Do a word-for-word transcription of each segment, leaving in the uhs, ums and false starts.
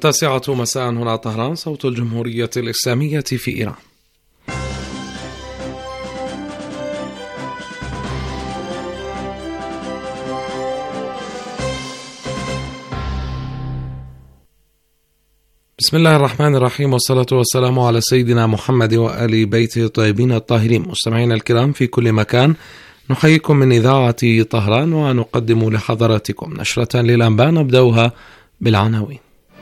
التاسعة مساء هنا طهران، صوت الجمهورية الإسلامية في إيران. بسم الله الرحمن الرحيم، والصلاة والسلام على سيدنا محمد وآل بيته الطيبين الطاهرين. مستمعينا الكرام في كل مكان، نحييكم من إذاعة طهران ونقدم لحضراتكم نشرة للأنباء نبدأها بالعناوين.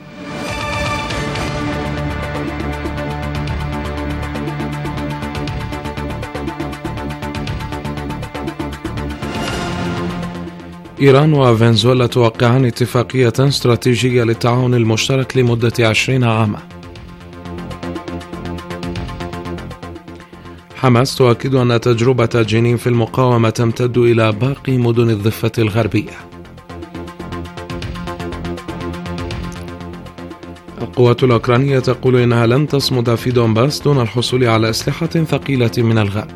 إيران وفنزويلا توقعان اتفاقية استراتيجية للتعاون المشترك لمدة عشرين عاما. حماس تؤكد أن تجربة جنين في المقاومة تمتد إلى باقي مدن الضفة الغربية. القوات الأوكرانية تقول إنها لن تصمد في دونباس دون الحصول على أسلحة ثقيلة من الغرب.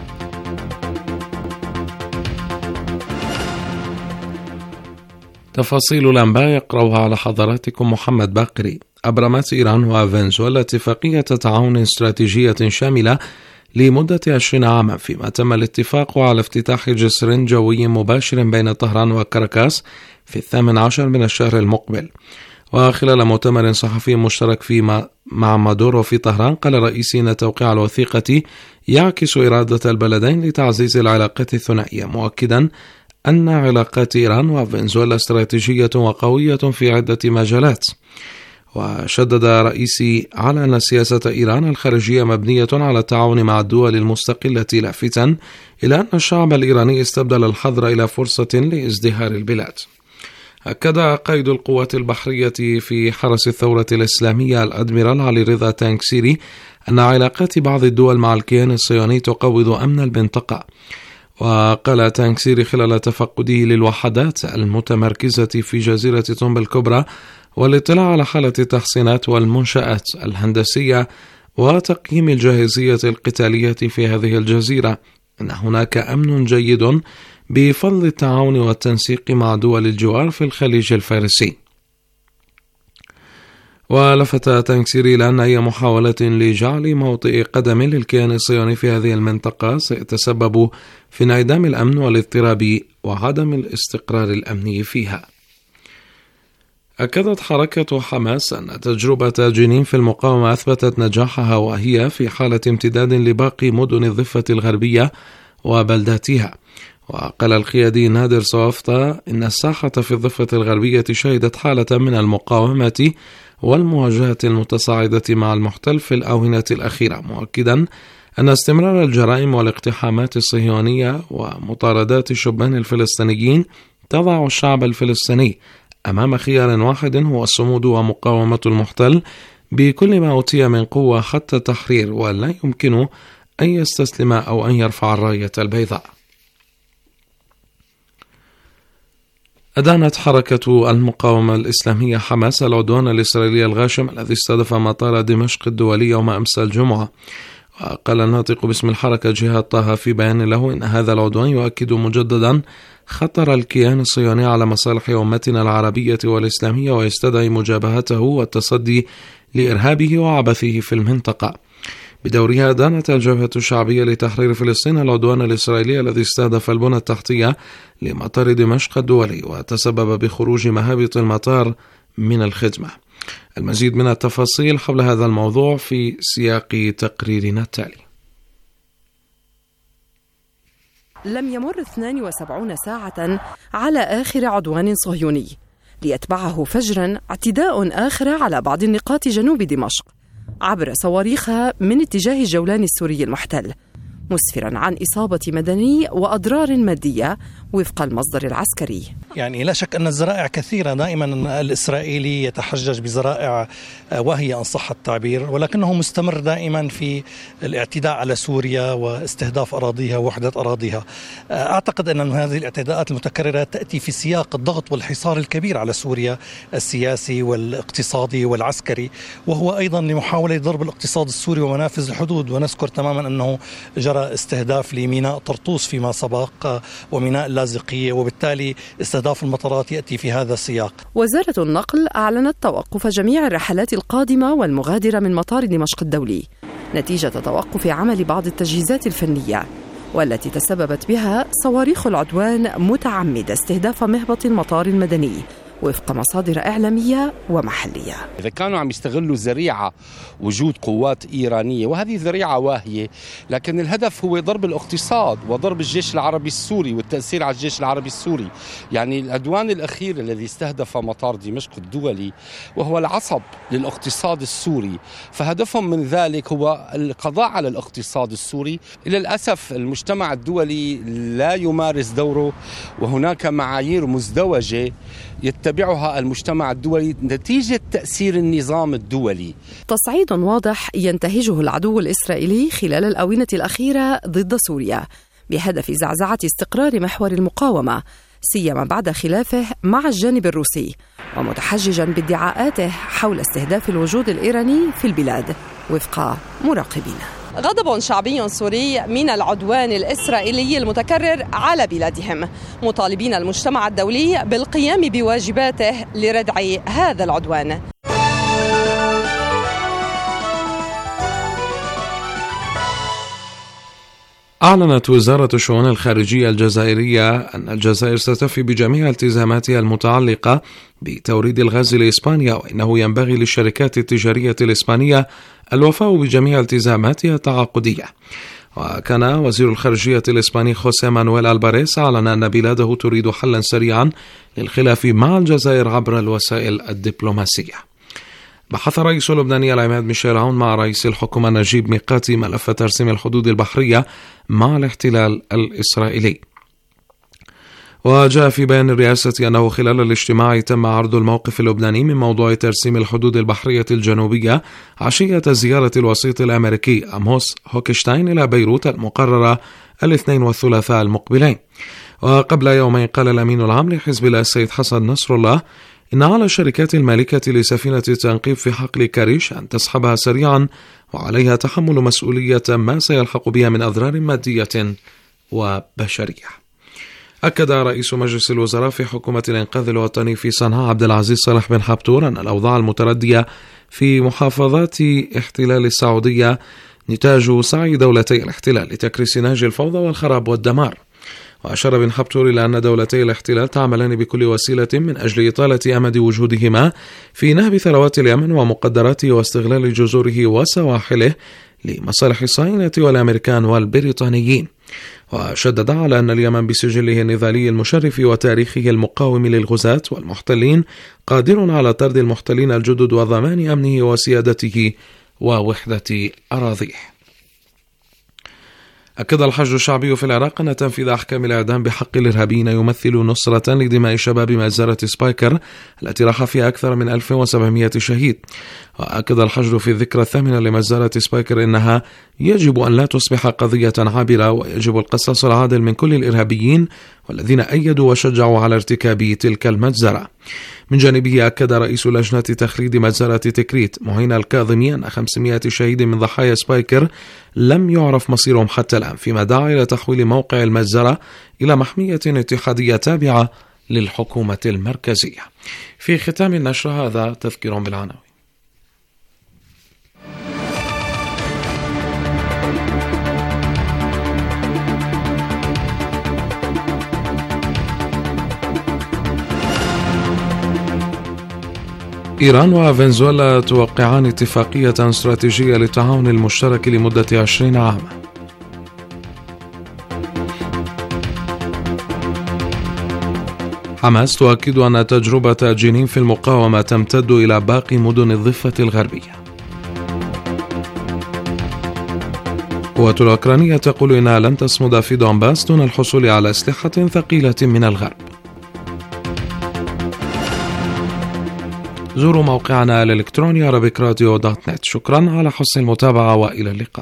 تفاصيل الأنباء يقرأها على حضراتكم محمد باقري. أبرمت إيران وفنزويلا اتفاقية تعاون استراتيجية شاملة لمدة عشرين عاما، فيما تم الاتفاق على افتتاح جسر جوي مباشر بين طهران وكاراكاس في الثامن عشر من الشهر المقبل. وخلال مؤتمر صحفي مشترك في مع مادورو في طهران، قال الرئيس إن توقيع الوثيقة يعكس إرادة البلدين لتعزيز العلاقات الثنائية، مؤكدا أن علاقات إيران وفنزويلا استراتيجية وقوية في عدة مجالات. وشدد رئيسي على أن سياسة إيران الخارجية مبنية على التعاون مع الدول المستقلة، لافتا إلى أن الشعب الإيراني استبدل الحظر إلى فرصة لازدهار البلاد. أكد قائد القوات البحرية في حرس الثورة الإسلامية الأدميرال علي رضا تانكسيري أن علاقات بعض الدول مع الكيان الصهيوني تقوض أمن المنطقة. وقال تانكسيري خلال تفقده للوحدات المتمركزة في جزيرة طنب الكبرى والاطلاع على حالة التحسينات والمنشآت الهندسية وتقييم الجاهزية القتالية في هذه الجزيرة، أن هناك أمن جيد بفضل التعاون والتنسيق مع دول الجوار في الخليج الفارسي. ولفت تانكسيري إلى أن أي محاولة لجعل موطئ قدم للكيان الصهيوني في هذه المنطقة سيتسبب في انعدام الأمن والاضطراب وعدم الاستقرار الأمني فيها. أكدت حركة حماس أن تجربة جنين في المقاومة أثبتت نجاحها، وهي في حالة امتداد لباقي مدن الضفة الغربية وبلداتها. وقال القيادي نادر صوافتا إن الساحة في الضفة الغربية شهدت حالة من المقاومة والمواجهة المتصاعدة مع المحتل في الآونة الأخيرة، مؤكدا أن استمرار الجرائم والاقتحامات الصهيونية ومطاردات الشبان الفلسطينيين تضع الشعب الفلسطيني أمام خيار واحد، هو الصمود ومقاومة المحتل بكل ما أوتي من قوة حتى التحرير، ولا يمكن أن يستسلم أو أن يرفع الراية البيضاء. أدانت حركة المقاومة الإسلامية حماس العدوان الإسرائيلي الغاشم الذي استهدف مطار دمشق الدولي يوم أمس الجمعة. وقال الناطق باسم الحركة جهاد طه في بيان له إن هذا العدوان يؤكد مجددا خطر الكيان الصهيوني على مصالح أمتنا العربية والإسلامية، ويستدعي مجابهته والتصدي لإرهابه وعبثه في المنطقة. بدورها أدانت الجبهة الشعبية لتحرير فلسطين العدوان الإسرائيلي الذي استهدف البنى التحتية لمطار دمشق الدولي وتسبب بخروج مهابط المطار من الخدمة. المزيد من التفاصيل حول هذا الموضوع في سياق تقريرنا التالي. لم يمر اثنين وسبعين ساعة على آخر عدوان صهيوني، ليتبعه فجرا اعتداء آخر على بعض النقاط جنوب دمشق عبر صواريخها من اتجاه الجولان السوري المحتل، مسفرا عن إصابة مدني وأضرار مادية وفق المصدر العسكري. يعني لا شك أن الذرائع كثيرة، دائما الإسرائيلي يتحجج بذرائع وهي إن صح التعبير، ولكنه مستمر دائما في الاعتداء على سوريا واستهداف أراضيها ووحدة أراضيها. أعتقد أن هذه الاعتداءات المتكررة تأتي في سياق الضغط والحصار الكبير على سوريا السياسي والاقتصادي والعسكري، وهو أيضا لمحاولة ضرب الاقتصاد السوري ومنافذ الحدود. ونذكر تماما أنه جرى نرى استهداف لميناء طرطوس فيما سبق وميناء اللاذقية، وبالتالي استهداف المطارات يأتي في هذا السياق. وزارة النقل أعلنت توقف جميع الرحلات القادمة والمغادرة من مطار دمشق الدولي نتيجة توقف عمل بعض التجهيزات الفنية، والتي تسببت بها صواريخ العدوان متعمدة استهداف مهبط المطار المدني وفق مصادر إعلامية ومحلية. إذا كانوا عم يستغلوا ذريعة وجود قوات إيرانية، وهذه ذريعة واهية، لكن الهدف هو ضرب الاقتصاد وضرب الجيش العربي السوري والتأثير على الجيش العربي السوري. يعني العدوان الأخير الذي استهدف مطار دمشق الدولي وهو العصب للاقتصاد السوري، فهدفهم من ذلك هو القضاء على الاقتصاد السوري. إلى الأسف المجتمع الدولي لا يمارس دوره، وهناك معايير مزدوجة يتبعها المجتمع الدولي نتيجة تأثير النظام الدولي. تصعيد واضح ينتهجه العدو الإسرائيلي خلال الآونة الأخيرة ضد سوريا بهدف زعزعة استقرار محور المقاومة، سيما بعد خلافه مع الجانب الروسي، ومتحججا بادعاءاته حول استهداف الوجود الإيراني في البلاد وفق مراقبين. غضب شعبي سوري من العدوان الإسرائيلي المتكرر على بلادهم، مطالبين المجتمع الدولي بالقيام بواجباته لردع هذا العدوان. أعلنت وزارة الشؤون الخارجية الجزائرية أن الجزائر ستفي بجميع التزاماتها المتعلقة بتوريد الغاز لإسبانيا، وإنه ينبغي للشركات التجارية الإسبانية الوفاء بجميع التزاماتها التعاقدية. وكان وزير الخارجية الإسباني خوسيه مانويل ألباريس أعلن أن بلاده تريد حلا سريعا للخلاف مع الجزائر عبر الوسائل الدبلوماسية. بحث الرئيس اللبناني العماد ميشيل عون مع رئيس الحكومة نجيب ميقاتي ملف ترسيم الحدود البحرية مع الاحتلال الإسرائيلي. وجاء في بيان الرئاسة أنه خلال الاجتماع تم عرض الموقف اللبناني من موضوع ترسيم الحدود البحرية الجنوبية عشية زيارة الوسيط الأمريكي أموس هوكشتاين إلى بيروت المقررة الاثنين والثلاثاء المقبلين. وقبل يومين قال الأمين العام لحزب الله السيد حسن نصر الله إن على الشركات المالكة لسفينة التنقيب في حقل كاريش أن تسحبها سريعا، وعليها تحمل مسؤولية ما سيلحق بها من أضرار مادية وبشرية. أكد رئيس مجلس الوزراء في حكومة الإنقاذ الوطني في صنعاء عبد العزيز صالح بن حبتور أن الأوضاع المتردية في محافظات احتلال السعودية نتاج سعي دولتي الاحتلال لتكريس نهج الفوضى والخراب والدمار. وأشار بن حبتور إلى أن دولتي الاحتلال تعملان بكل وسيلة من أجل إطالة أمد وجودهما في نهب ثروات اليمن ومقدراته واستغلال جزره وسواحله لمصالح الصهاينة والأمريكان والبريطانيين. وشدد على أن اليمن بسجله النضالي المشرف وتاريخه المقاوم للغزاة والمحتلين قادر على طرد المحتلين الجدد وضمان أمنه وسيادته ووحدة أراضيه. أكد الحشد الشعبي في العراق أن تنفيذ أحكام الإعدام بحق الإرهابيين يمثل نصرة لدماء شباب مجزرة سبايكر التي راح فيها أكثر من ألف وسبعمائة شهيد. وأكد الحشد في الذكرى الثامنة لمجزرة سبايكر أنها يجب أن لا تصبح قضية عابرة، ويجب القصاص العادل من كل الإرهابيين والذين أيدوا وشجعوا على ارتكاب تلك المجزرة. من جانبه أكد رئيس لجنة تخليد مجزرة تكريت مهين الكاظمي أن خمسمائة شهيد من ضحايا سبايكر لم يعرف مصيرهم حتى الآن، فيما دعا إلى تحويل موقع المجزرة إلى محمية اتحادية تابعة للحكومة المركزية. في ختام النشر هذا تذكير بالعناوين. إيران وفنزويلا توقعان اتفاقية استراتيجية للتعاون المشترك لمدة عشرين عاما. حماس تؤكد أن تجربة جنين في المقاومة تمتد إلى باقي مدن الضفة الغربية. القوات الأوكرانية تقول إنها لن تصمد في دونباس دون الحصول على أسلحة ثقيلة من الغرب. زوروا موقعنا الإلكتروني أرابيك راديو دوت نت. شكرا على حسن المتابعة وإلى اللقاء.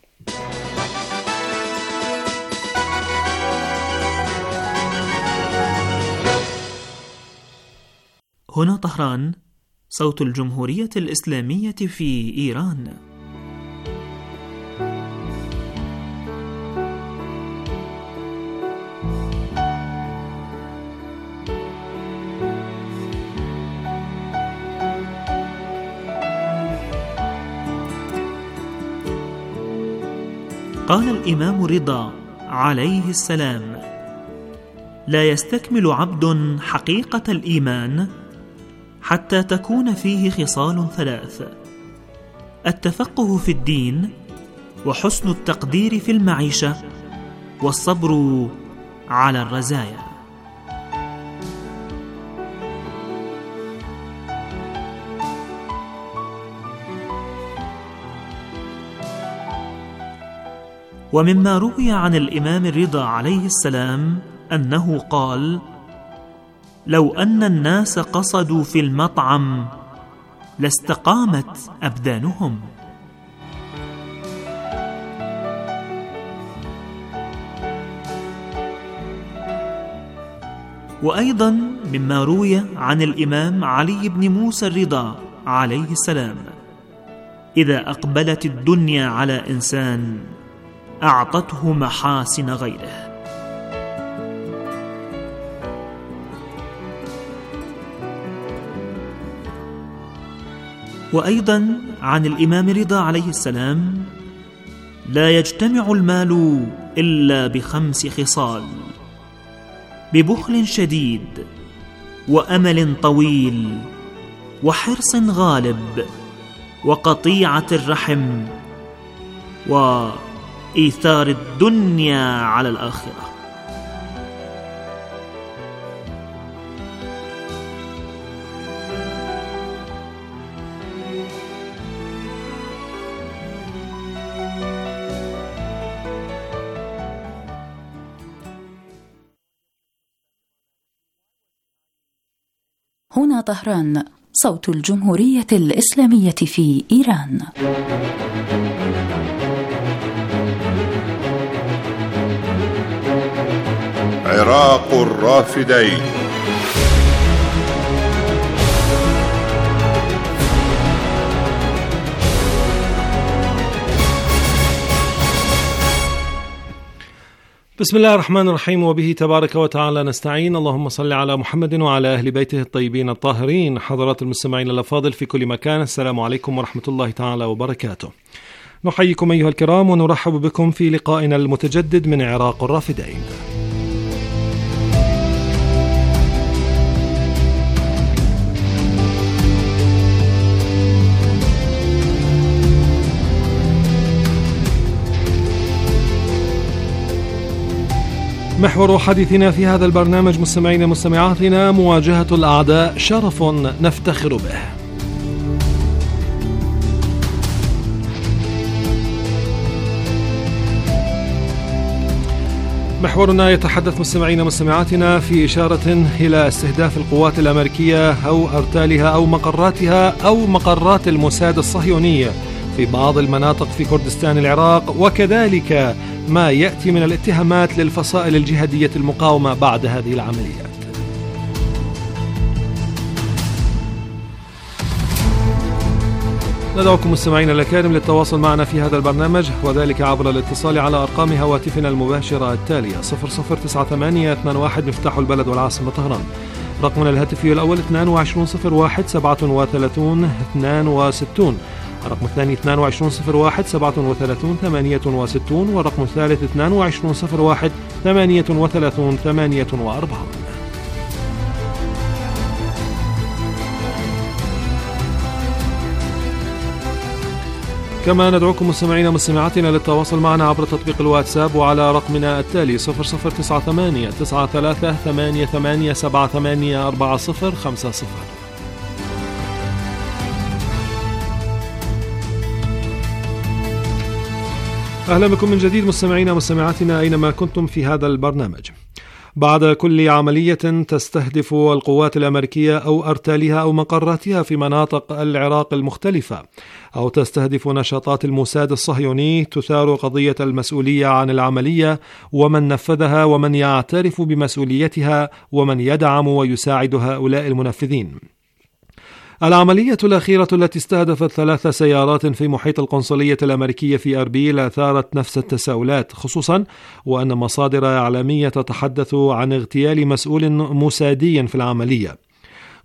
هنا طهران، صوت الجمهورية الإسلامية في إيران. قال الإمام رضا عليه السلام: لا يستكمل عبد حقيقة الإيمان حتى تكون فيه خصال ثلاث: التفقه في الدين، وحسن التقدير في المعيشة، والصبر على الرزايا. ومما روي عن الإمام الرضا عليه السلام أنه قال: لو أن الناس قصدوا في المطعم لاستقامت أبدانهم. وأيضا مما روي عن الإمام علي بن موسى الرضا عليه السلام: إذا أقبلت الدنيا على إنسان أعطته محاسن غيره. وأيضا عن الإمام رضا عليه السلام: لا يجتمع المال إلا بخمس خصال: ببخل شديد، وأمل طويل، وحرص غالب، وقطيعة الرحم، وإيثار الدنيا على الآخرة. هنا طهران، صوت الجمهورية الإسلامية في إيران. عراق الرافدين. بسم الله الرحمن الرحيم، وبه تبارك وتعالى نستعين. اللهم صل على محمد وعلى أهل بيته الطيبين الطاهرين. حضرات المستمعين الأفاضل في كل مكان، السلام عليكم ورحمة الله تعالى وبركاته. نحييكم أيها الكرام ونرحب بكم في لقائنا المتجدد من عراق الرافدين. محور حديثنا في هذا البرنامج مستمعين مستمعاتنا: مواجهة الأعداء شرف نفتخر به. محورنا يتحدث مستمعين مستمعاتنا في إشارة إلى استهداف القوات الأمريكية أو أرتالها أو مقراتها أو مقرات الموساد الصهيوني في بعض المناطق في كردستان العراق، وكذلك ما يأتي من الاتهامات للفصائل الجهادية المقاومة بعد هذه العمليات. ندعوكم مستمعين الأكارم للتواصل معنا في هذا البرنامج، وذلك عبر الاتصال على أرقام هواتفنا المباشرة التالية: صفر صفر تسعة ثمانية اثنان واحد مفتاح البلد والعاصمة طهران، رقمنا الهاتفي الأول اثنان وعشرين صفر واحد سبعة وثلاثين اثنان وستين، الرقم الثاني اثنان وعشرين صفر واحد سبعة وثلاثين ثمانية وستين، والرقم الثالث اثنان وعشرين صفر واحد ثمانية وثلاثين ثمانية وأربعين. كما ندعوكم مستمعين مستمعاتنا للتواصل معنا عبر تطبيق الواتساب وعلى رقمنا التالي صفر صفر تسعة ثمانية تسعة ثلاثة ثمانية ثمانية سبعة ثمانية أربعة صفر خمسة صفر. أهلا بكم من جديد مستمعينا مستمعاتنا أينما كنتم في هذا البرنامج. بعد كل عملية تستهدف القوات الأمريكية أو أرتالها أو مقراتها في مناطق العراق المختلفة، أو تستهدف نشاطات الموساد الصهيوني، تثار قضية المسؤولية عن العملية ومن نفذها ومن يعترف بمسؤوليتها ومن يدعم ويساعد هؤلاء المنفذين. العملية الأخيرة التي استهدفت ثلاث سيارات في محيط القنصلية الأمريكية في أربيل أثارت نفس التساؤلات، خصوصا وأن مصادر إعلامية تتحدث عن اغتيال مسؤول موسادي في العملية.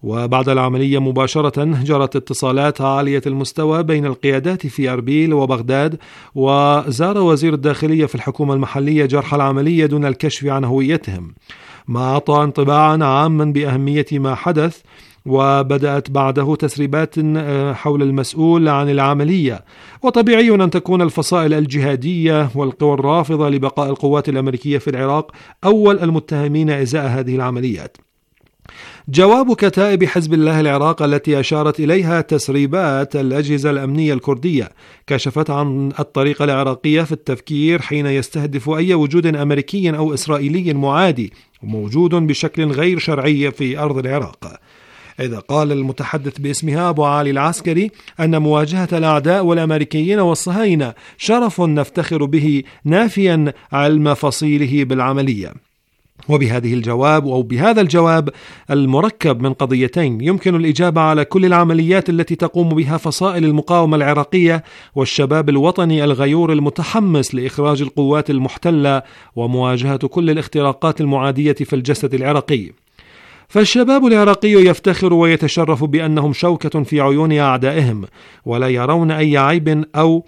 وبعد العملية مباشرة جرت اتصالات عالية المستوى بين القيادات في أربيل وبغداد، وزار وزير الداخلية في الحكومة المحلية جرحى العملية دون الكشف عن هويتهم، ما أعطى انطباعا عاما بأهمية ما حدث. وبدأت بعده تسريبات حول المسؤول عن العملية، وطبيعي أن تكون الفصائل الجهادية والقوى الرافضة لبقاء القوات الأمريكية في العراق أول المتهمين إزاء هذه العمليات. جواب كتائب حزب الله العراق التي أشارت إليها تسريبات الأجهزة الأمنية الكردية كشفت عن الطريقة العراقية في التفكير حين يستهدف أي وجود أمريكي أو إسرائيلي معادي وموجود بشكل غير شرعي في أرض العراق. إذا قال المتحدث باسمها أبو علي العسكري أن مواجهة الأعداء والأمريكيين والصهاينة شرف نفتخر به، نافيا علم فصيله بالعملية. وبهذه الجواب أو بهذا الجواب المركب من قضيتين يمكن الإجابة على كل العمليات التي تقوم بها فصائل المقاومة العراقية والشباب الوطني الغيور المتحمس لإخراج القوات المحتلة ومواجهة كل الاختراقات المعادية في الجسد العراقي. فالشباب العراقي يفتخر ويتشرف بأنهم شوكة في عيون أعدائهم، ولا يرون أي عيب أو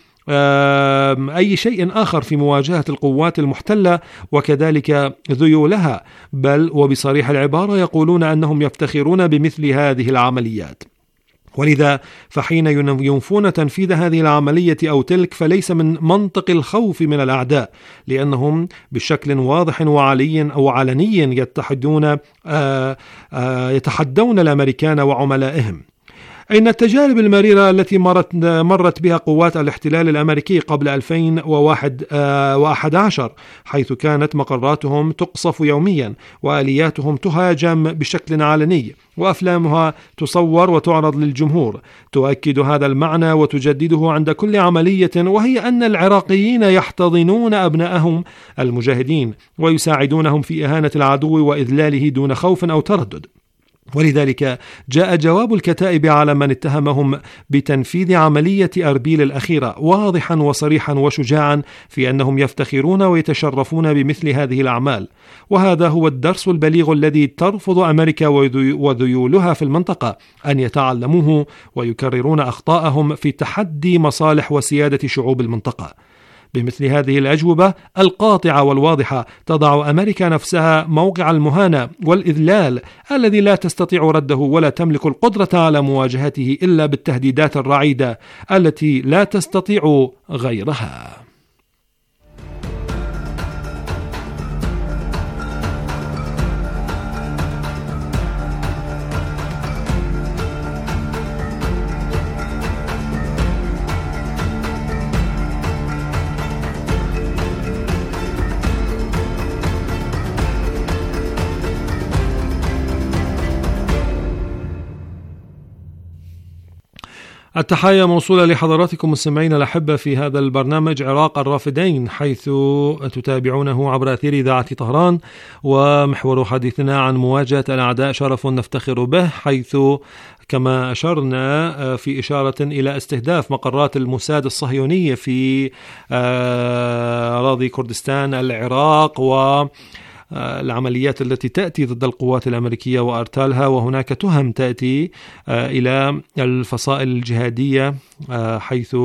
أي شيء آخر في مواجهة القوات المحتلة وكذلك ذيولها، بل وبصريح العبارة يقولون أنهم يفتخرون بمثل هذه العمليات. ولذا فحين ينفون تنفيذ هذه العملية أو تلك فليس من منطق الخوف من الأعداء، لأنهم بشكل واضح وعلي أو علني يتحدون آآ آآ يتحدون الأمريكان وعملائهم. إن التجارب المريرة التي مرت مرت بها قوات الاحتلال الأمريكي قبل ألفين وأحد عشر، حيث كانت مقراتهم تقصف يوميا وآلياتهم تهاجم بشكل علني وأفلامها تصور وتعرض للجمهور، تؤكد هذا المعنى وتجدده عند كل عملية، وهي أن العراقيين يحتضنون أبنائهم المجاهدين ويساعدونهم في إهانة العدو وإذلاله دون خوف أو تردد. ولذلك جاء جواب الكتائب على من اتهمهم بتنفيذ عملية أربيل الأخيرة واضحا وصريحا وشجاعا في أنهم يفتخرون ويتشرفون بمثل هذه الأعمال. وهذا هو الدرس البليغ الذي ترفض أمريكا وذيولها في المنطقة أن يتعلموه ويكررون أخطاءهم في تحدي مصالح وسيادة شعوب المنطقة. بمثل هذه الأجوبة القاطعة والواضحة تضع أمريكا نفسها موقع المهانة والإذلال الذي لا تستطيع رده ولا تملك القدرة على مواجهته إلا بالتهديدات الرعيدة التي لا تستطيع غيرها. التحية موصولة لحضراتكم مستمعين الأحبة في هذا البرنامج عراق الرافدين، حيث تتابعونه عبر أثير إذاعة طهران، ومحور حديثنا عن مواجهة الأعداء شرف نفتخر به، حيث كما أشرنا في إشارة إلى استهداف مقرات الموساد الصهيونية في أراضي كردستان العراق و العمليات التي تأتي ضد القوات الأمريكية وأرتالها، وهناك تهم تأتي إلى الفصائل الجهادية، حيث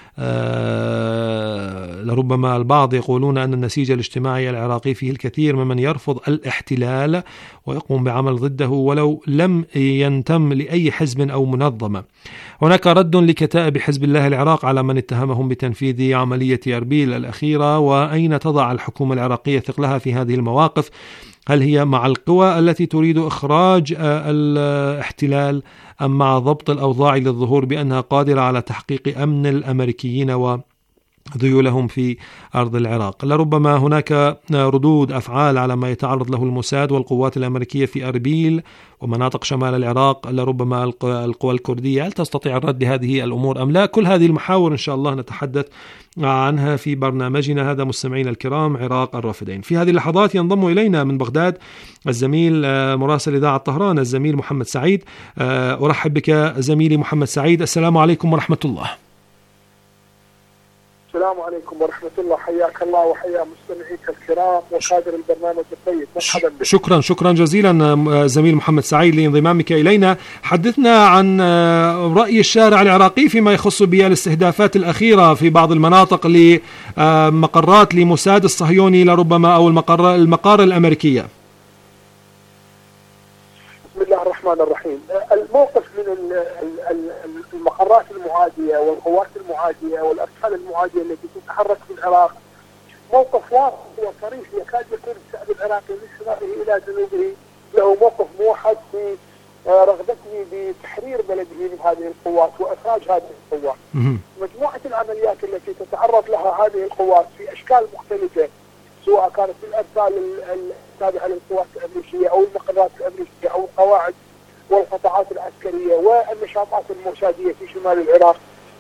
لربما البعض يقولون أن النسيج الاجتماعي العراقي فيه الكثير ممن يرفض الاحتلال ويقوم بعمل ضده ولو لم ينتم لأي حزب أو منظمة. هناك رد لكتائب حزب الله العراق على من اتهمهم بتنفيذ عملية أربيل الأخيرة، وأين تضع الحكومة العراقية ثقلها في هذه المواقف؟ هل هي مع القوى التي تريد إخراج الاحتلال أم مع ضبط الأوضاع للظهور بأنها قادرة على تحقيق أمن الأمريكيين وذيولهم في أرض العراق؟ لربما هناك ردود أفعال على ما يتعرض له الموساد والقوات الأمريكية في أربيل ومناطق شمال العراق، لربما القوى الكردية هل تستطيع الرد لهذه الأمور أم لا؟ كل هذه المحاور إن شاء الله نتحدث عنها في برنامجنا هذا مستمعين الكرام عراق الرافدين. في هذه اللحظات ينضم إلينا من بغداد الزميل مراسل إذاعة طهران الزميل محمد سعيد. أرحب بك زميلي محمد سعيد، السلام عليكم ورحمة الله. السلام عليكم ورحمة الله، حياك الله وحيا مستمعيك الكرام وقادر البرنامج الطيب. مرحبا بك. شكرا شكرا جزيلا زميل محمد سعيد لانضمامك إلينا. حدثنا عن رأي الشارع العراقي فيما يخص بالاستهدافات الأخيرة في بعض المناطق لمقرات لموساد الصهيوني لربما أو المقر المقار الأمريكية. بسم الله الرحمن الرحيم. الموقف من المقرات المعادية والقوات المعادية والأركان المعادية التي تتحرك في العراق موقف واضح وصريح، يكاد يكون الشعب العراقي من شماله إلى جنوبه له موقف موحد في رغبته بتحرير بلده من هذه القوات وإخراج هذه القوات. مجموعة العمليات التي تتعرض لها هذه القوات في أشكال مختلفة، سواء كانت الأركان التابعة للقوات الأمريكية أو المقرات الأمريكية أو القواعد والقطاعات العسكرية والنشاطات الموسادية في شمال العراق،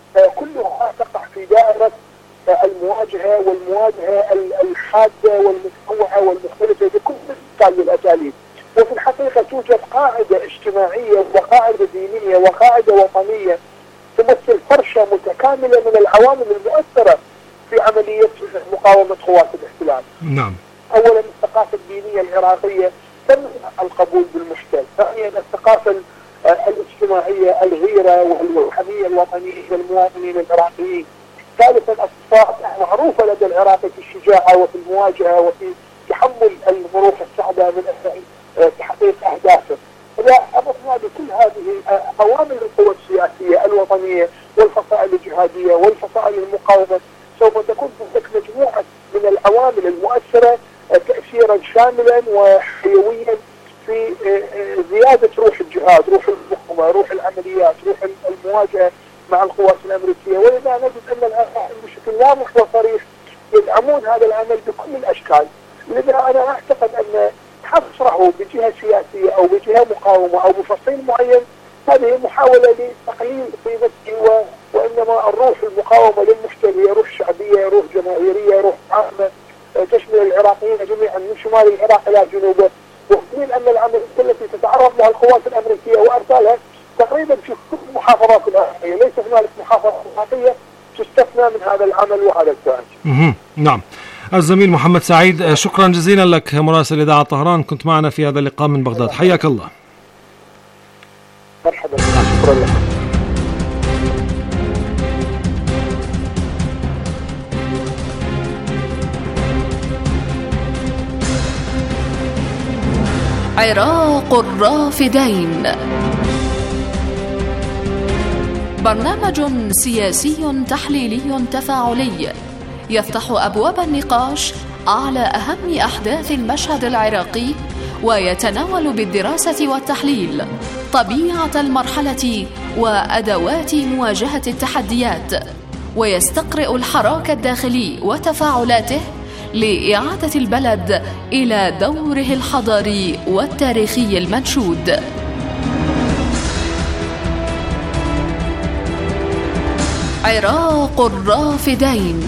كلها تقع في دائرة المواجهة والمواجهة الحادة والمتنوعة والمختلفة بكل أشكال الأساليب. وفي الحقيقة توجد قاعدة اجتماعية وقاعدة دينية وقاعدة وطنية تمثل فرشة متكاملة من العوامل المؤثرة في عملية مقاومة قوات الاحتلال. نعم. أولا الثقافة الدينية العراقية تمنع القبول بالمحتل. ثانيا الثقافة الاجتماعية الغيرة والوحدية الوطنية للمواطنين العراقيين. ثالثا الصفات معروفة لدى العراقي في الشجاعة وفي المواجهة وفي تحمل الظروف الصعبة من أجل تحقيق أهدافه. إذا أضفنا بكل هذه عوامل القوى السياسية الوطنية والفصائل الجهادية والفصائل المقاومة، سوف تكون هناك مجموعة من العوامل المؤثرة تأثيرا شاملا وحيويا في زيادة روح الجهاد، روح المقاومة، روح العمليات، روح المواجهة مع القوات الأمريكية. ولذا نجد أن العراق بشكل واضح وصريح يدعمون هذا العمل بكل الأشكال. لذا أنا أعتقد أن حصره بجهة سياسية أو بجهة مقاومة أو بفصيل معين هذه محاولة لتقليل قيمته، وإنما الروح المقاومة للمحتل هي روح شعبية، روح جماهيرية، روح عامة تشمل العراقيين جميعا من شمال العراق إلى جنوبه. وقيل أن العملية التي تتعرض لها القوات الأمريكية وأرسالها تقريبا في كل المحافظات العراقية، ليس هنالك محافظة عراقية تستثنى من هذا العمل وهذا التواجد. نعم. الزميل محمد سعيد، شكرا جزيلا لك مراسل إذاعة طهران، كنت معنا في هذا اللقاء من بغداد، حياك الله. مرحبا، شكرا لك. عراق الرافدين، برنامج سياسي تحليلي تفاعلي يفتح أبواب النقاش على أهم أحداث المشهد العراقي، ويتناول بالدراسة والتحليل طبيعة المرحلة وأدوات مواجهة التحديات، ويستقرئ الحراك الداخلي وتفاعلاته لإعادة البلد إلى دوره الحضاري والتاريخي المنشود. عراق الرافدين.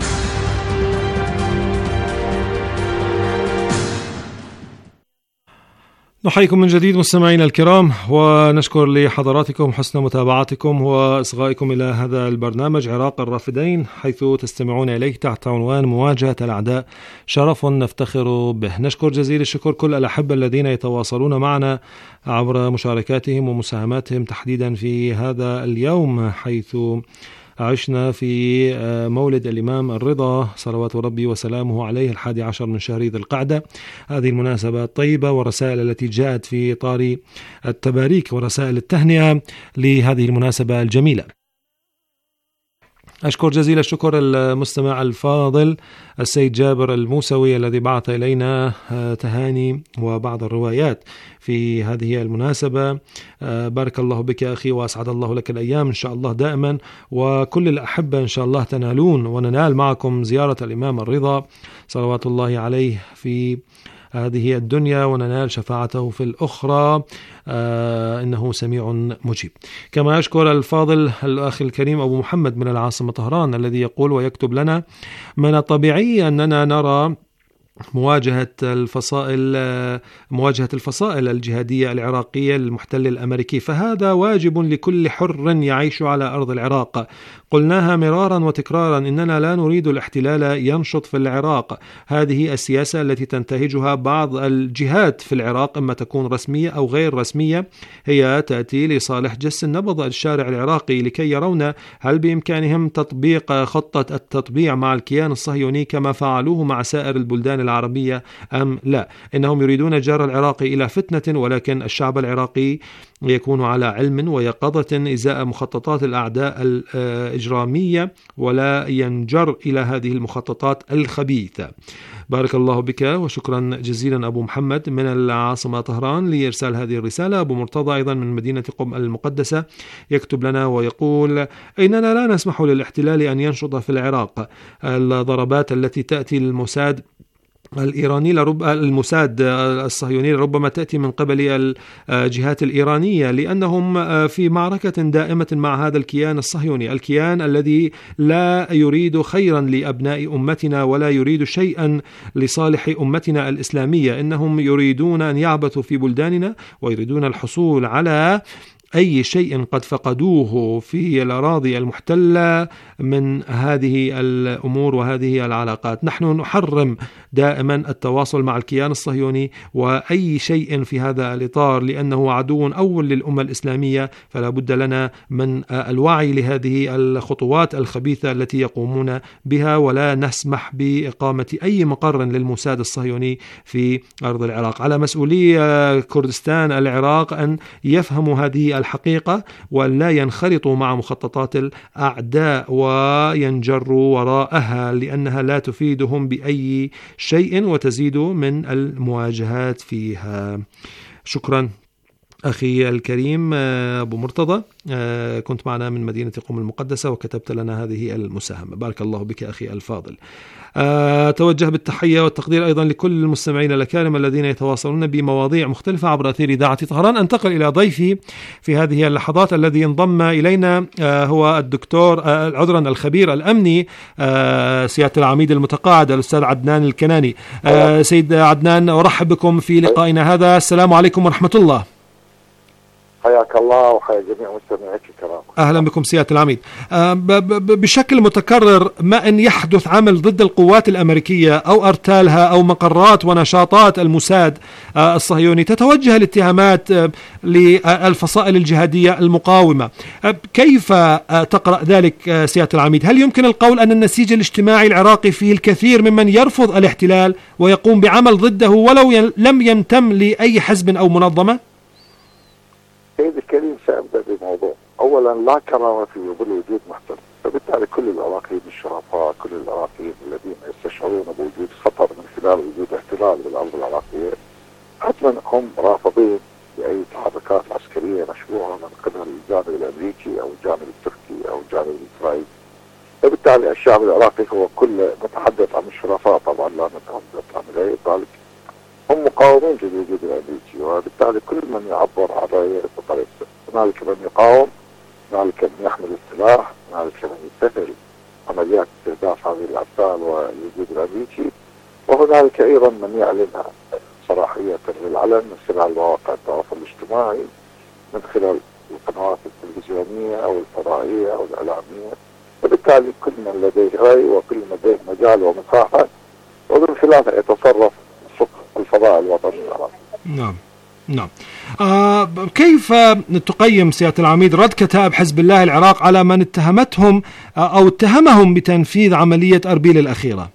نحييكم من جديد مستمعينا الكرام، ونشكر لحضراتكم حسن متابعتكم وإصغائكم إلى هذا البرنامج عراق الرافدين، حيث تستمعون إليه تحت عنوان مواجهة الأعداء شرف نفتخر به. نشكر جزيل الشكر كل الأحبة الذين يتواصلون معنا عبر مشاركاتهم ومساهماتهم تحديدا في هذا اليوم، حيث عشنا في مولد الإمام الرضا صلوات ربي وسلامه عليه الحادي عشر من شهر ذي القعدة. هذه المناسبة الطيبة والرسائل التي جاءت في إطار التباريك ورسائل التهنئة لهذه المناسبة الجميلة. أشكر جزيل الشكر المستمع الفاضل السيد جابر الموسوي الذي بعث إلينا تهاني وبعض الروايات في هذه المناسبة. بارك الله بك أخي وأسعد الله لك الأيام إن شاء الله دائما، وكل الأحبة إن شاء الله تنالون وننال معكم زيارة الإمام الرضا صلوات الله عليه في هذه الدنيا وننال شفاعته في الأخرى، آه إنه سميع مجيب. كما أشكر الفاضل الأخ الكريم أبو محمد من العاصمة طهران الذي يقول ويكتب لنا: من الطبيعي أننا نرى مواجهة الفصائل مواجهة الفصائل الجهادية العراقية للمحتل الأمريكي، فهذا واجب لكل حر يعيش على أرض العراق. قلناها مرارا وتكرارا إننا لا نريد الاحتلال ينشط في العراق. هذه السياسة التي تنتهجها بعض الجهات في العراق، إما تكون رسمية أو غير رسمية، هي تأتي لصالح جس النبض الشارع العراقي لكي يرون هل بإمكانهم تطبيق خطة التطبيع مع الكيان الصهيوني كما فعلوه مع سائر البلدان العربية أم لا. إنهم يريدون جر العراق إلى فتنة، ولكن الشعب العراقي يكون على علم ويقظة إزاء مخططات الأعداء الإجرامية ولا ينجر إلى هذه المخططات الخبيثة. بارك الله بك وشكرا جزيلا أبو محمد من العاصمة طهران لإرسال هذه الرسالة. أبو مرتضى أيضا من مدينة قم المقدسة يكتب لنا ويقول: إننا لا نسمح للاحتلال أن ينشط في العراق. الضربات التي تأتي للموساد الإيراني لرب الموساد الصهيوني ربما تأتي من قبل الجهات الإيرانية، لأنهم في معركة دائمة مع هذا الكيان الصهيوني، الكيان الذي لا يريد خيرا لأبناء أمتنا ولا يريد شيئا لصالح أمتنا الإسلامية. إنهم يريدون أن يعبثوا في بلداننا ويريدون الحصول على أي شيء قد فقدوه في الأراضي المحتلة من هذه الأمور وهذه العلاقات. نحن نحرم دائما التواصل مع الكيان الصهيوني وأي شيء في هذا الإطار، لأنه عدو أول للأمة الإسلامية، فلا بد لنا من الوعي لهذه الخطوات الخبيثة التي يقومون بها، ولا نسمح بإقامة أي مقر للموساد الصهيوني في أرض العراق. على مسؤولي كردستان العراق أن يفهموا هذه الحقيقة ولا ينخرطوا مع مخططات الأعداء وينجروا وراءها، لأنها لا تفيدهم بأي شيء وتزيد من المواجهات فيها. شكرا أخي الكريم أبو مرتضى، كنت معنا من مدينة قم المقدسة وكتبت لنا هذه المساهمة. بارك الله بك أخي الفاضل. أتوجه بالتحية والتقدير أيضا لكل المستمعين الأكارم الذين يتواصلون بمواضيع مختلفة عبر أثير إذاعة طهران. أنتقل إلى ضيفي في هذه اللحظات الذي انضم إلينا، هو الدكتور عذرا الخبير الأمني سيادة العميد المتقاعد الأستاذ عدنان الكناني. سيد عدنان، أرحب بكم في لقائنا هذا. السلام عليكم ورحمة الله. حياك الله وحيا جميع مستمعيك الكرام. أهلا بكم سيادة العميد. بشكل متكرر ما أن يحدث عمل ضد القوات الأمريكية أو أرتالها أو مقرات ونشاطات الموساد الصهيوني تتوجه الاتهامات للفصائل الجهادية المقاومة. كيف تقرأ ذلك سيادة العميد؟ هل يمكن القول أن النسيج الاجتماعي العراقي فيه الكثير ممن يرفض الاحتلال ويقوم بعمل ضده ولو لم ينتم لأي حزب أو منظمة؟ سيدي الكريم، سأبدأ بموضوع. أولا، لا كرامة في ظل وجود محتل، فبالتالي كل العراقيين الشرفاء، كل العراقيين الذين يستشعرون بوجود خطر من خلال وجود احتلال بالأرض العراقية حتما هم رافضين لأي تحركات عسكرية مشروعة من قبل الجانب الأمريكي أو الجانب التركي أو الجانب الإسرائيلي. فبالتالي الشعب العراقي هو كل نتحدث عن الشرفاء، طبعا لا نتحدث عن غير ذلك، هم مقاومين للوجود الأمريكي، وبالتالي كل من يعبر عن رأيه بطريقة. هنالك من يقاوم، هنالك من يحمل السلاح، هنالك من يسهل عمليات استهداف هذه الأبطال والوجود الأمريكي، وهنالك أيضا من يعلن صراحية بالعلن من خلال مواقع التواصل الاجتماعي، من خلال القنوات التلفزيونية أو الفضائية أو الإعلامية. وبالتالي كل من لديه رأي وكل من لديه مجال ومساحة ومن خلالها يتصرف الفضاء الوطني العراقي. نعم نعم. آه كيف تقيم سيادة العميد رد كتائب حزب الله العراق على من اتهمتهم آه أو اتهمهم بتنفيذ عملية أربيل الأخيرة؟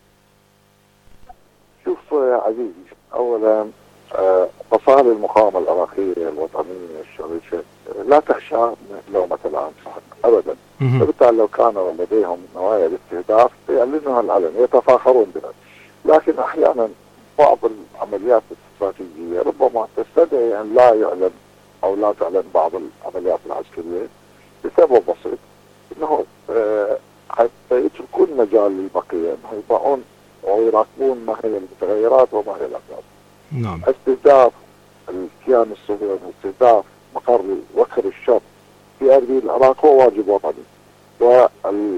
شوف يا عزيزي، أولا آه فصائل المقاومة العراقية الوطنية الشريفة لا تخشى لومة العام أبدا. فبالتالي لو كانوا لديهم نوايا الاستهداف يعلنوها العلن، يتفاخرون بها. لكن أحيانا بعض العمليات الاستراتيجية ربما تستدعي أن لا يعلن أو لا تعلن بعض العمليات العسكرية بسبب بسيط، أنه آه حتى يتركون مجال للبقية أنه يضعون ويراقبون ما هي المتغيرات وما هي الأسباب. نعم. استهداف الكيان الصهيوني، استهداف مقر وكر الشر في أرض العراق هو واجب وطني،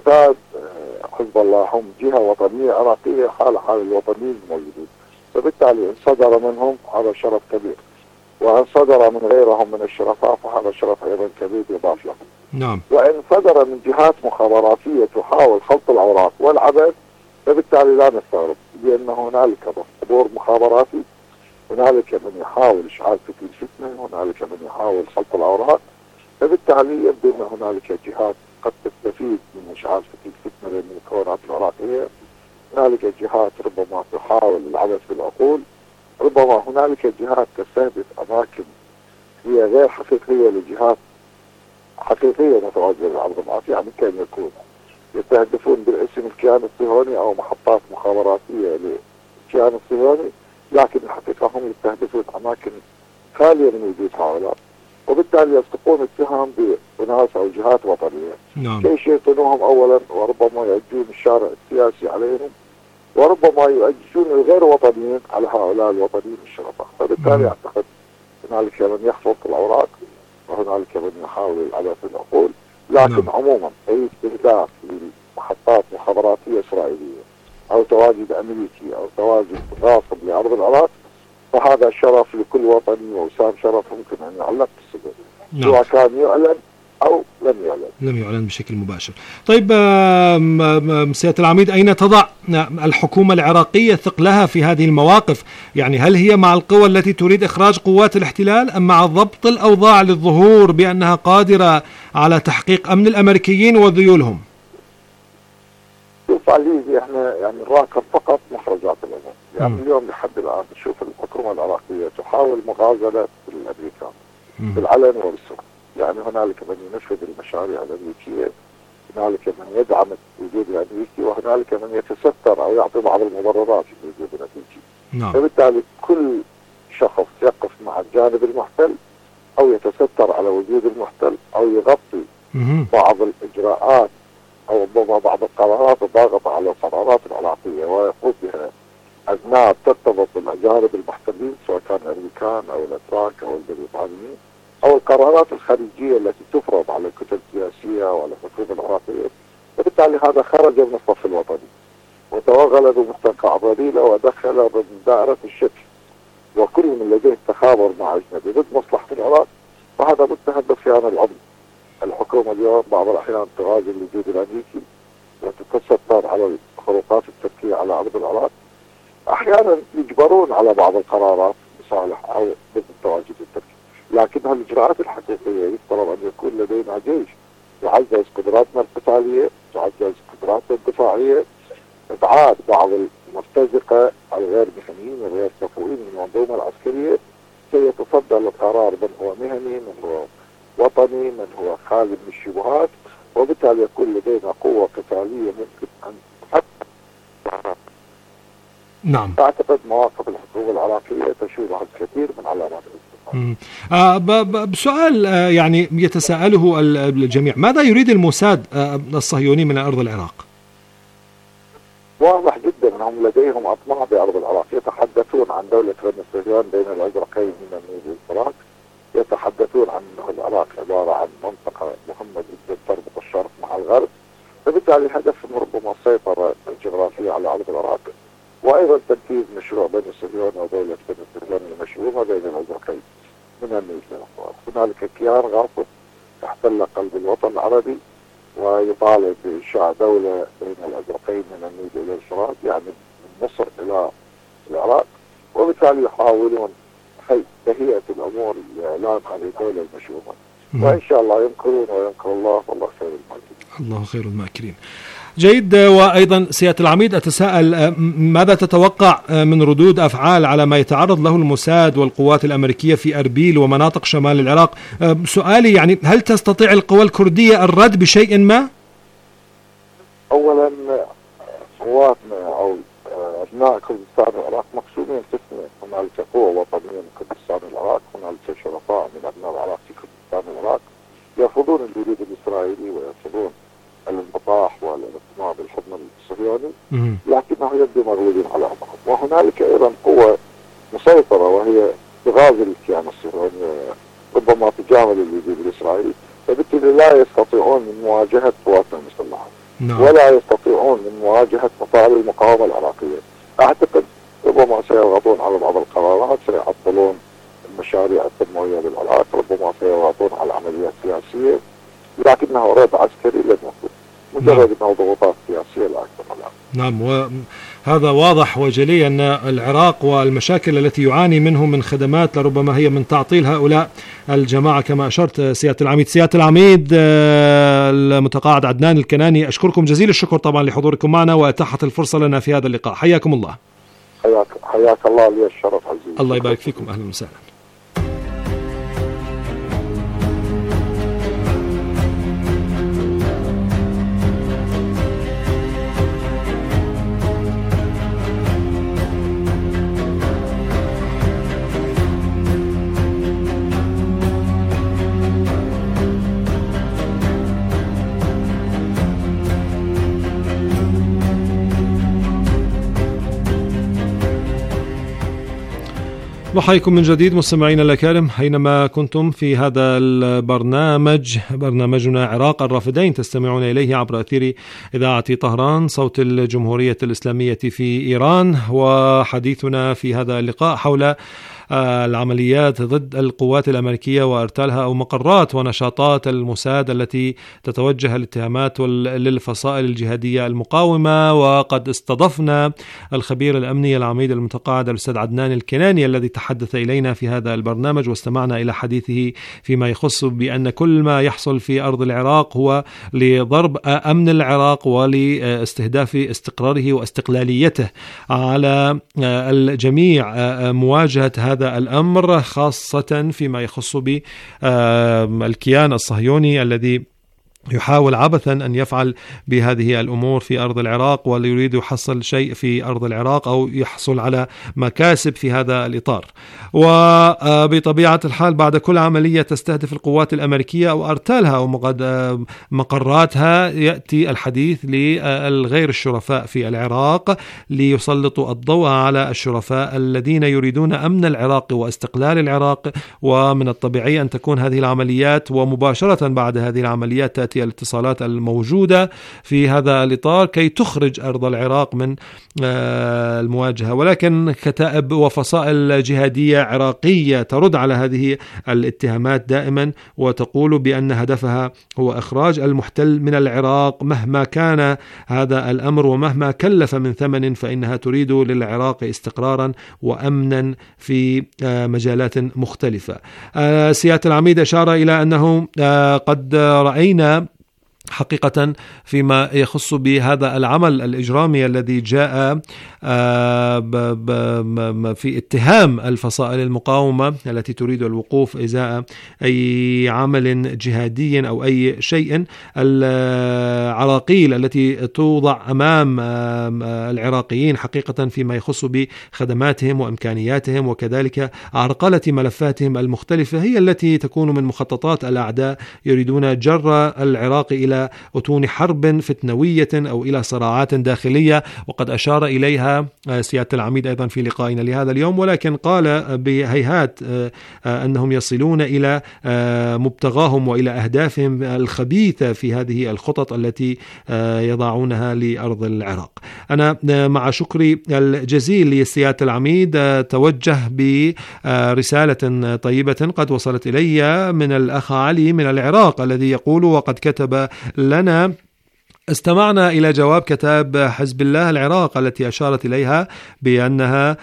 باعتقاد حزب الله هم جهة وطنية عراقية حال حال الوطنيين الموجودين، فبالتالي إن صدر منهم هذا شرف كبير، وإن صدر من غيرهم من الشرفاء فهذا شرف أيضا كبير يضاف لهم. نعم. وإن صدر من جهات مخابراتية تحاول خلط الأوراق والعبث فبالتالي لا نستغرب، لأن هنالك دور مخابراتي، هنالك من يحاول إشعال فتيل الفتنة، هنالك من يحاول خلط الأوراق، فبالتالي يبدو أن هنالك جهات قد تستفيد من إشعال فتيل الفتنة بين المكونات العراقية، هنالك جهات ربما تحاول العبث بالعقول، ربما هنالك جهات تستهدف أماكن هي غير حقيقية لجهات حقيقية متواجدة بالعرض العراقي، يعني كان يكون يستهدفون بالاسم الكيان الصهيوني أو محطات مخابراتية للكيان الصهيوني، لكن الحقيقة هم يستهدفون أماكن خالية من وجود هؤلاء، وبالتالي يصدقون اتهام بأناس أو جهات وطنية. نعم. كيف يشيطنوهم أولا، وربما يؤجون الشارع السياسي عليهم، وربما يؤجون الغير وطنيين على هؤلاء الوطنيين الشرفاء. فبالتالي أعتقد هنالك من يخلط الأوراق وهنالك من يحاول العبث بالعقول، لكن نعم. عموما أي استهداف لمحطات مخابراتية إسرائيلية أو تواجد أمريكي أو تواجد غاصب لأرض العراق فهذا شرف لكل وطني، وسام شرف ممكن أن يعلق بالصدر، نعم. سواء كان يعلن أو لم يعلن لم يعلن بشكل مباشر. طيب سيادة العميد، أين تضع الحكومة العراقية ثقلها في هذه المواقف؟ يعني هل هي مع القوى التي تريد إخراج قوات الاحتلال، أم مع ضبط الأوضاع للظهور بأنها قادرة على تحقيق أمن الأمريكيين وذيولهم؟ شوف عزيزي، احنا يعني نراقب فقط مخرجات الأمور. يعني اليوم لحد الآن نشوف الحكومة العراقية تحاول مغازلة الأمريكان بالعلن وبالسر. يعني هنالك من ينفذ المشاريع الأمريكية، هنالك من يدعم الوجود الأمريكي، وهنالك من يتستر أو يعطي بعض المبررات للوجود الأمريكي. نعم. فبالتالي كل شخص يقف مع الجانب المحتل أو يتستر على وجود المحتل أو يغطي مم. بعض الإجراءات أو ربما بعض القرارات الضاغطة على القرارات العراقية ويقود بها أذناب ترتبط بالأجانب المحتلين، سواء كان الأمريكان أو الأتراك أو البريطانيين، أو القرارات الخارجية التي تفرض على الكتل السياسية وعلى الحكومة العراقية. وبالتالي هذا خرج من الصف الوطني وتوغل بمستنقع ضليلة ودخل ضمن دائرة الشك، وكل من لديه تخابر مع أجنبي ضد مصلحة العراق فهذا متهم بخيانة العمل. الحكومة اليوم بعض الأحيان تغازل الوجود الأمريكي وتتستر على الخروقات التركية على أرض العراق، أحيانا يجبرون على بعض القرارات بصالح أو ضد التواجد التركي، لكنها الإجراءات الحقيقية يفترض أن يكون لدينا جيش يعزز قدراتنا القتالية، يعزز قدراتنا الدفاعية، إبعاد بعض المرتزقة الغير مهنيين والغير كفؤين من المنظومة العسكرية سيتصدى للقرار من هو مهني، من هو وطني، من هو خالي من الشبهات، وبالتالي يكون لدينا قوة قتالية ممكن أن تحقق. نعم. أعتقد مواقف الحكومة العراقية تشير على الكثير من علامات الاستقرار. آه بسؤال آه يعني يتساءله الجميع، ماذا يريد الموساد آه الصهيوني من أرض العراق؟ واضح جدا أنهم لديهم أطماع بأرض العراق، يتحدثون عن دولة بني الصهيون بين الأزرقين من النيل والفرات، يتحدثون عن أنه العراق عبارة عن منطقة مهمة جدا تربط الشرق مع الغرب، فبالتالي هدفهم ربما السيطرة الجغرافية على أرض العراق، وأيضا تنفيذ مشروع بني الصهيون ودولة بني الصهيون المشروعة بين الأزرقين من النيل والفرات. هنالك كيان غاصب احتل قلب الوطن العربي ويطالب بإنشاء دولة بين الأزرقين من النيل إلى الفرات، يعني من مصر إلى العراق، وبالتالي يحاولون تهيئة الأمور لإعلان هذه الدولة المشروعة، وإن شاء الله يمكرون ويمكر الله والله خير الماكرين. الله خير الماكرين. جيد. وأيضا سيادة العميد أتساءل، ماذا تتوقع من ردود أفعال على ما يتعرض له الموساد والقوات الأمريكية في أربيل ومناطق شمال العراق؟ سؤالي يعني هل تستطيع القوى الكردية الرد بشيء ما؟ أولا قواتنا أو أبناء كردستان العراق مقسومين قسمين، هنالك قوة وطنية من كردستان العراق، هنالك شرفاء من أبناء العراق في كردستان العراق يرفضون الوجود الإسرائيلي ويرفضون الانبطاح والانضمام بالحضن الصهيوني، لكنه يبدو مغلوبين على أمرهم. وهنالك أيضا قوة مسيطرة وهي تغازل الكيان الصهيوني ربما تجامل الوجود الإسرائيلي، فبالتالي لا يستطيعون من مواجهة قواتنا المسلحة. نعم. ولا يستطيعون من مواجهة مطالب المقاومة العراقية. أعتقد ربما سيضغطون على بعض القرارات، سيعطلون المشاريع التنموية بالعراق، ربما سيضغطون على العملية السياسية، لكنه رد عسكري لن يكون، مجرد أنه ضغوطات سياسية لا أكثر. نعم، وهذا واضح وجلي أن العراق والمشاكل التي يعاني منه من خدمات لربما هي من تعطيل هؤلاء الجماعة كما أشرت سيادة العميد. سيادة العميد المتقاعد عدنان الكناني، أشكركم جزيل الشكر طبعا لحضوركم معنا وإتاحة الفرصة لنا في هذا اللقاء. حياكم الله. حياك, حياك الله، لي الشرف عزيزي. الله يبارك فيكم، أهلا وسهلا. بحيكم من جديد مستمعينا الأكارم أينما كنتم في هذا البرنامج، برنامجنا عراق الرافدين، تستمعون إليه عبر أثير إذاعة طهران صوت الجمهورية الإسلامية في إيران. وحديثنا في هذا اللقاء حول العمليات ضد القوات الأمريكية وإرتالها أو مقرات ونشاطات الموساد التي تتوجه الاتهامات للفصائل الجهادية المقاومة. وقد استضفنا الخبير الأمني العميد المتقاعد الأستاذ عدنان الكناني الذي تحدث إلينا في هذا البرنامج، واستمعنا إلى حديثه فيما يخص بأن كل ما يحصل في أرض العراق هو لضرب أمن العراق ولاستهداف استقراره واستقلاليته على الجميع. مواجهة هذا الأمر خاصة فيما يخص بالكيان الصهيوني الذي يحاول عبثا أن يفعل بهذه الأمور في أرض العراق، ويريد يحصل شيء في أرض العراق أو يحصل على مكاسب في هذا الإطار. وبطبيعة الحال بعد كل عملية تستهدف القوات الأمريكية أو أرتالها أو مقراتها يأتي الحديث للغير الشرفاء في العراق ليسلطوا الضوء على الشرفاء الذين يريدون أمن العراق واستقلال العراق. ومن الطبيعي أن تكون هذه العمليات ومباشرة بعد هذه العمليات تأتي الاتصالات الموجودة في هذا الإطار كي تخرج أرض العراق من المواجهة. ولكن كتائب وفصائل جهادية عراقية ترد على هذه الاتهامات دائما وتقول بأن هدفها هو إخراج المحتل من العراق مهما كان هذا الأمر ومهما كلف من ثمن، فإنها تريد للعراق استقرارا وأمنا في مجالات مختلفة. سيادة العميد أشار إلى أنه قد رأينا حقيقة فيما يخص بهذا العمل الإجرامي الذي جاء في اتهام الفصائل المقاومة التي تريد الوقوف إزاء أي عمل جهادي أو أي شيء، العراقيل التي توضع أمام العراقيين حقيقة فيما يخص بخدماتهم وإمكانياتهم وكذلك عرقلة ملفاتهم المختلفة هي التي تكون من مخططات الأعداء، يريدون جر العراق إلى أتون حرب فتنوية أو إلى صراعات داخلية. وقد أشار إليها سيادة العميد أيضا في لقائنا لهذا اليوم، ولكن قال بهيهات أنهم يصلون إلى مبتغاهم وإلى أهدافهم الخبيثة في هذه الخطط التي يضعونها لأرض العراق. أنا مع شكري الجزيل لسيادة العميد توجه برسالة طيبة قد وصلت إلي من الأخ علي من العراق الذي يقول: وقد كتب لنا استمعنا إلى جواب كتاب حزب الله العراق التي أشارت إليها بأنها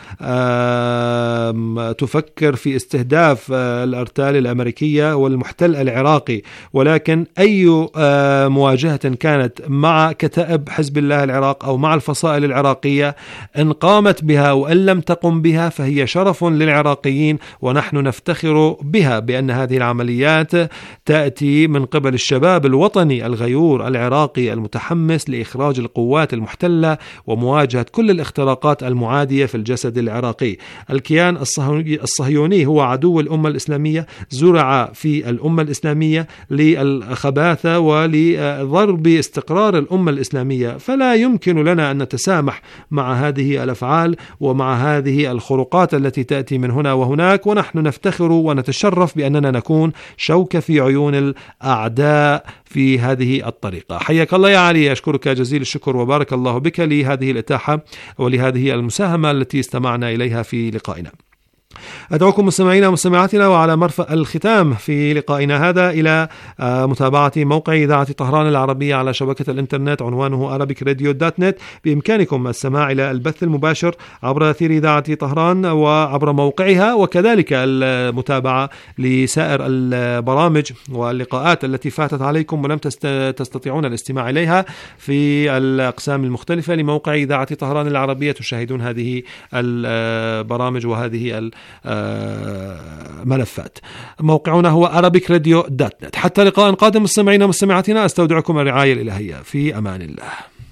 تفكر في استهداف الأرتال الأمريكية والمحتل العراقي، ولكن أي مواجهة كانت مع كتائب حزب الله العراق أو مع الفصائل العراقية إن قامت بها وإن لم تقم بها فهي شرف للعراقيين، ونحن نفتخر بها بأن هذه العمليات تأتي من قبل الشباب الوطني الغيور العراقي المتحمس لإخراج القوات المحتلة ومواجهة كل الاختراقات المعادية في الجسد العراقي. الكيان الصهيوني هو عدو الأمة الإسلامية، زرع في الأمة الإسلامية للخباثة ولضرب استقرار الأمة الإسلامية، فلا يمكن لنا أن نتسامح مع هذه الأفعال ومع هذه الخروقات التي تأتي من هنا وهناك، ونحن نفتخر ونتشرف بأننا نكون شوكة في عيون الأعداء في هذه الطريقة. حياك الله يا علي، أشكرك جزيل الشكر وبارك الله بك لهذه الإتاحة ولهذه المساهمة التي استمعنا إليها في لقائنا. أدعوكم مستمعينا ومستمعاتنا وعلى مرفأ الختام في لقائنا هذا إلى متابعة موقع إذاعة طهران العربية على شبكة الإنترنت، عنوانه أرابيك راديو دوت نت. بإمكانكم السماع إلى البث المباشر عبر أثير إذاعة طهران وعبر موقعها، وكذلك المتابعة لسائر البرامج واللقاءات التي فاتت عليكم ولم تستطيعون الاستماع إليها في الأقسام المختلفة لموقع إذاعة طهران العربية. تشاهدون هذه البرامج وهذه ملفات. موقعنا هو أرابيك راديو دوت نت. حتى لقاء قادم مستمعينا ومستمعاتنا، أستودعكم الرعاية الإلهية، في أمان الله.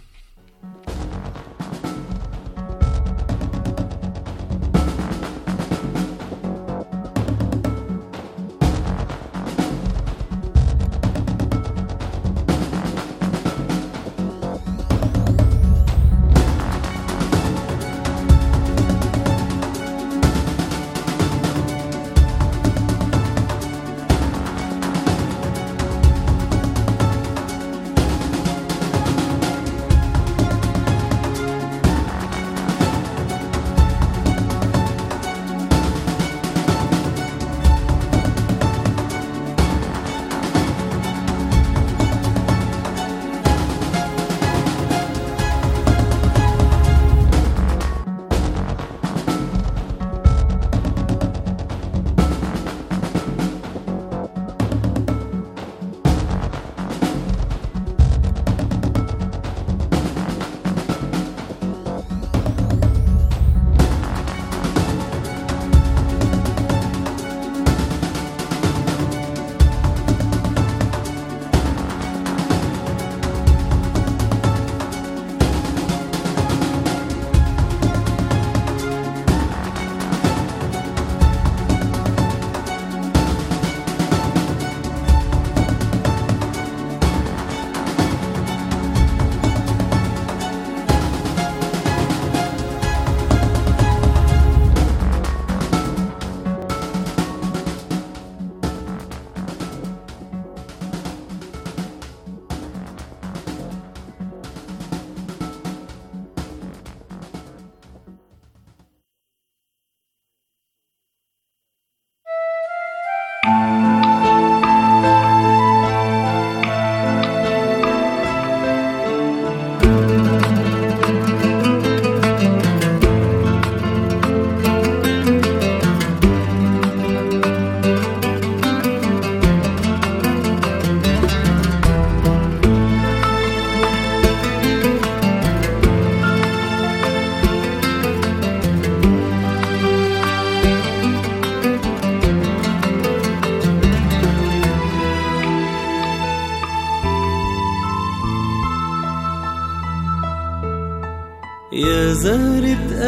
يا زهرة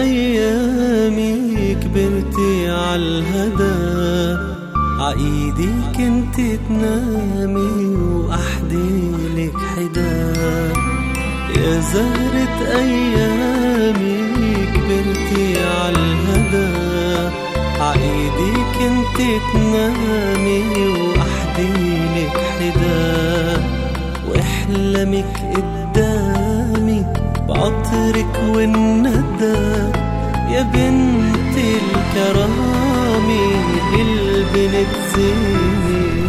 أيامي كبرتي عالهدى، عايدي كنت تنامي وأحديلك حدا. يا زهرة أيامي كبرتي عالهدى، عايدي كنت تنامي وأحديلك حدا. واحلمك قدامي بعطرك والندى، يا بنت الكرامي البنت زيني.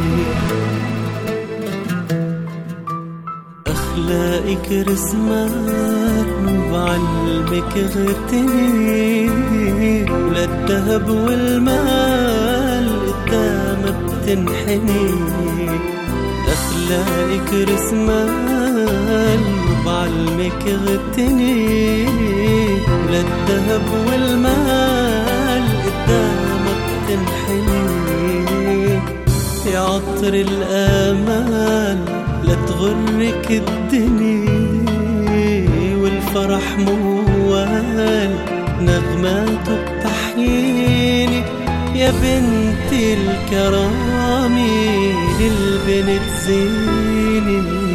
أخلاقك رسمات وبعلمك غتني، وللذهب والمال قدامك بتنحني. أخلاقك رسمال وبعلمك غتني، وللذهب والمال قدامك تنحني. يا عطر الآمال لا تغرك الدنيا، والفرح موال نغماته بتحييني. يا بنت الكرامي البنت زيني.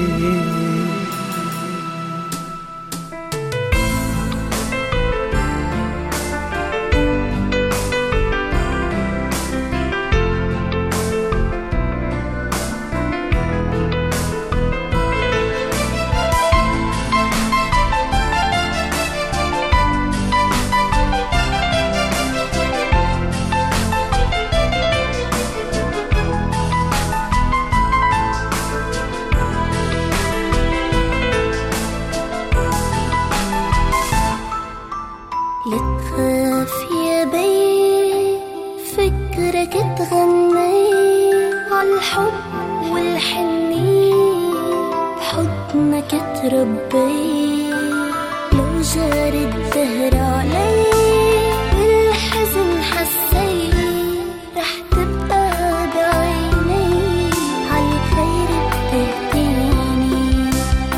لتخاف يا بي فكرك تغني عالحب والحنين حضنك تربي لو جار الدهر علي بالحزن حسي رح تبقى بعيني عالخير بتهديني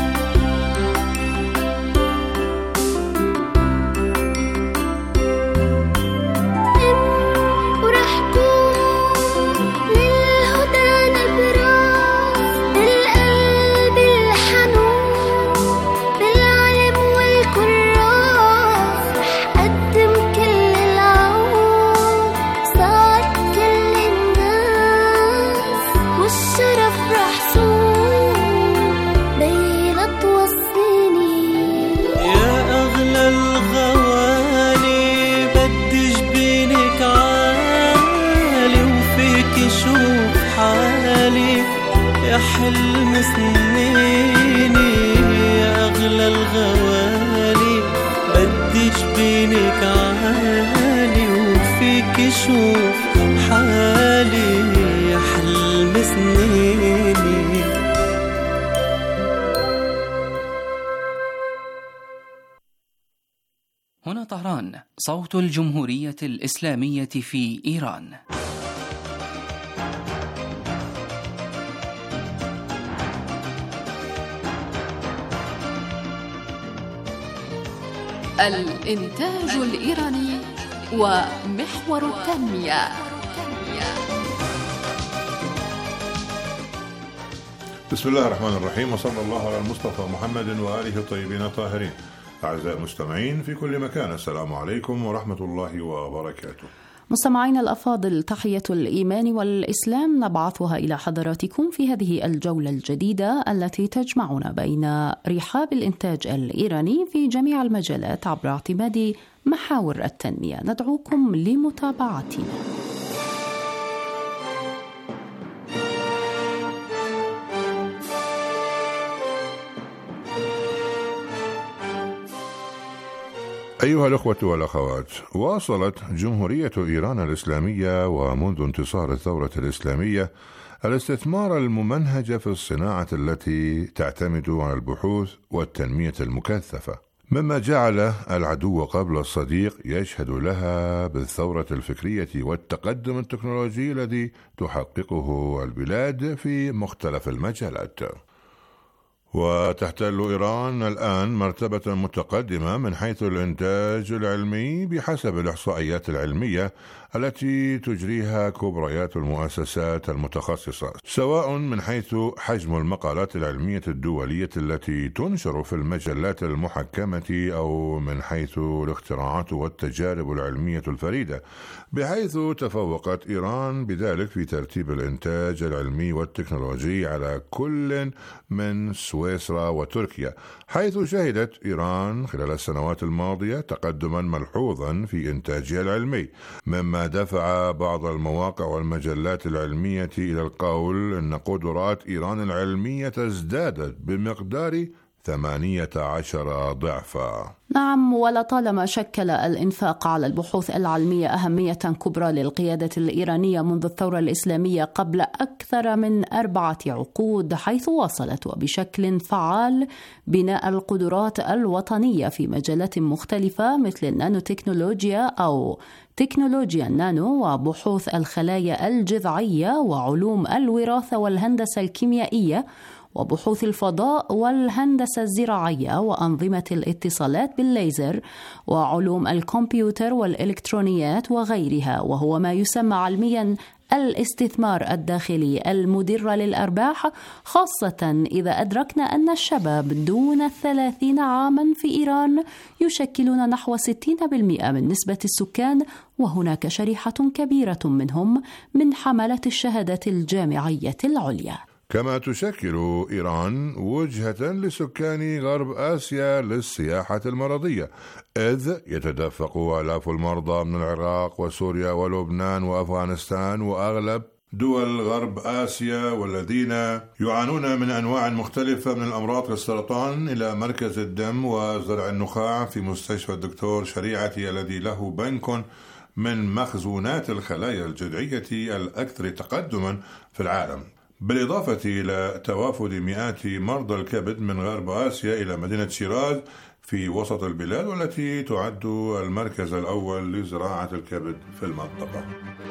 ورح كون للهدى نبراس بالقلب الحنون بالعلم والكراس رح قدم كل العون صار كل الناس والشرف رح صون بيلا توصيني يا أغلى الغوالي بدي جبينك عالي وفيك شوف حالي يا حلم سنيني يا أغلى الغوالي بدي جبينك عالي وفيك شوف حالي يا حلم سنيني. هنا طهران، صوت الجمهورية الإسلامية في إيران. الإنتاج الإيراني ومحور التنمية. بسم الله الرحمن الرحيم، وصلى الله على المصطفى محمد وآله الطيبين الطاهرين. أعزائي المستمعين في كل مكان، السلام عليكم ورحمة الله وبركاته. مستمعينا الأفاضل، تحية الإيمان والإسلام نبعثها إلى حضراتكم في هذه الجولة الجديدة التي تجمعنا بين رحاب الإنتاج الإيراني في جميع المجالات عبر اعتماد محاور التنمية. ندعوكم لمتابعتنا. أيها الأخوة والأخوات، واصلت جمهورية إيران الإسلامية ومنذ انتصار الثورة الإسلامية الاستثمار الممنهج في الصناعة التي تعتمد على البحوث والتنمية المكثفة، مما جعل العدو قبل الصديق يشهد لها بالثورة الفكرية والتقدم التكنولوجي الذي تحققه البلاد في مختلف المجالات. وتحتل إيران الآن مرتبة متقدمة من حيث الإنتاج العلمي بحسب الإحصائيات العلمية التي تجريها كبريات المؤسسات المتخصصة، سواء من حيث حجم المقالات العلمية الدولية التي تنشر في المجلات المحكمة أو من حيث الاختراعات والتجارب العلمية الفريدة، بحيث تفوقت إيران بذلك في ترتيب الإنتاج العلمي والتكنولوجي على كل من سويسرا وتركيا، حيث شهدت إيران خلال السنوات الماضية تقدما ملحوظا في إنتاجها العلمي، مما دفع بعض المواقع والمجلات العلمية إلى القول أن قدرات إيران العلمية ازدادت بمقدار ثمانية عشر ضعفا. نعم، ولطالما شكل الإنفاق على البحوث العلمية أهمية كبرى للقيادة الإيرانية منذ الثورة الإسلامية قبل أكثر من أربعة عقود، حيث واصلت وبشكل فعال بناء القدرات الوطنية في مجالات مختلفة مثل النانو تكنولوجيا أو تكنولوجيا النانو وبحوث الخلايا الجذعية وعلوم الوراثة والهندسة الكيميائية وبحوث الفضاء والهندسة الزراعية وأنظمة الاتصالات بالليزر وعلوم الكمبيوتر والإلكترونيات وغيرها، وهو ما يسمى علمياً الاستثمار الداخلي المدر للأرباح، خاصة إذا أدركنا أن الشباب دون الثلاثين عاما في إيران يشكلون نحو ستين بالمئة من نسبة السكان، وهناك شريحة كبيرة منهم من حملة الشهادات الجامعية العليا. كما تشكل إيران وجهة لسكان غرب آسيا للسياحة المرضية، إذ يتدفق آلاف المرضى من العراق وسوريا ولبنان وأفغانستان، وأغلب دول غرب آسيا والذين يعانون من أنواع مختلفة من الأمراض كالسرطان إلى مركز الدم وزرع النخاع في مستشفى الدكتور شريعتي الذي له بنك من مخزونات الخلايا الجذعية الأكثر تقدما في العالم، بالإضافة إلى توافد مئات مرضى الكبد من غرب آسيا إلى مدينة شيراز في وسط البلاد، والتي تعد المركز الأول لزراعة الكبد في المنطقة.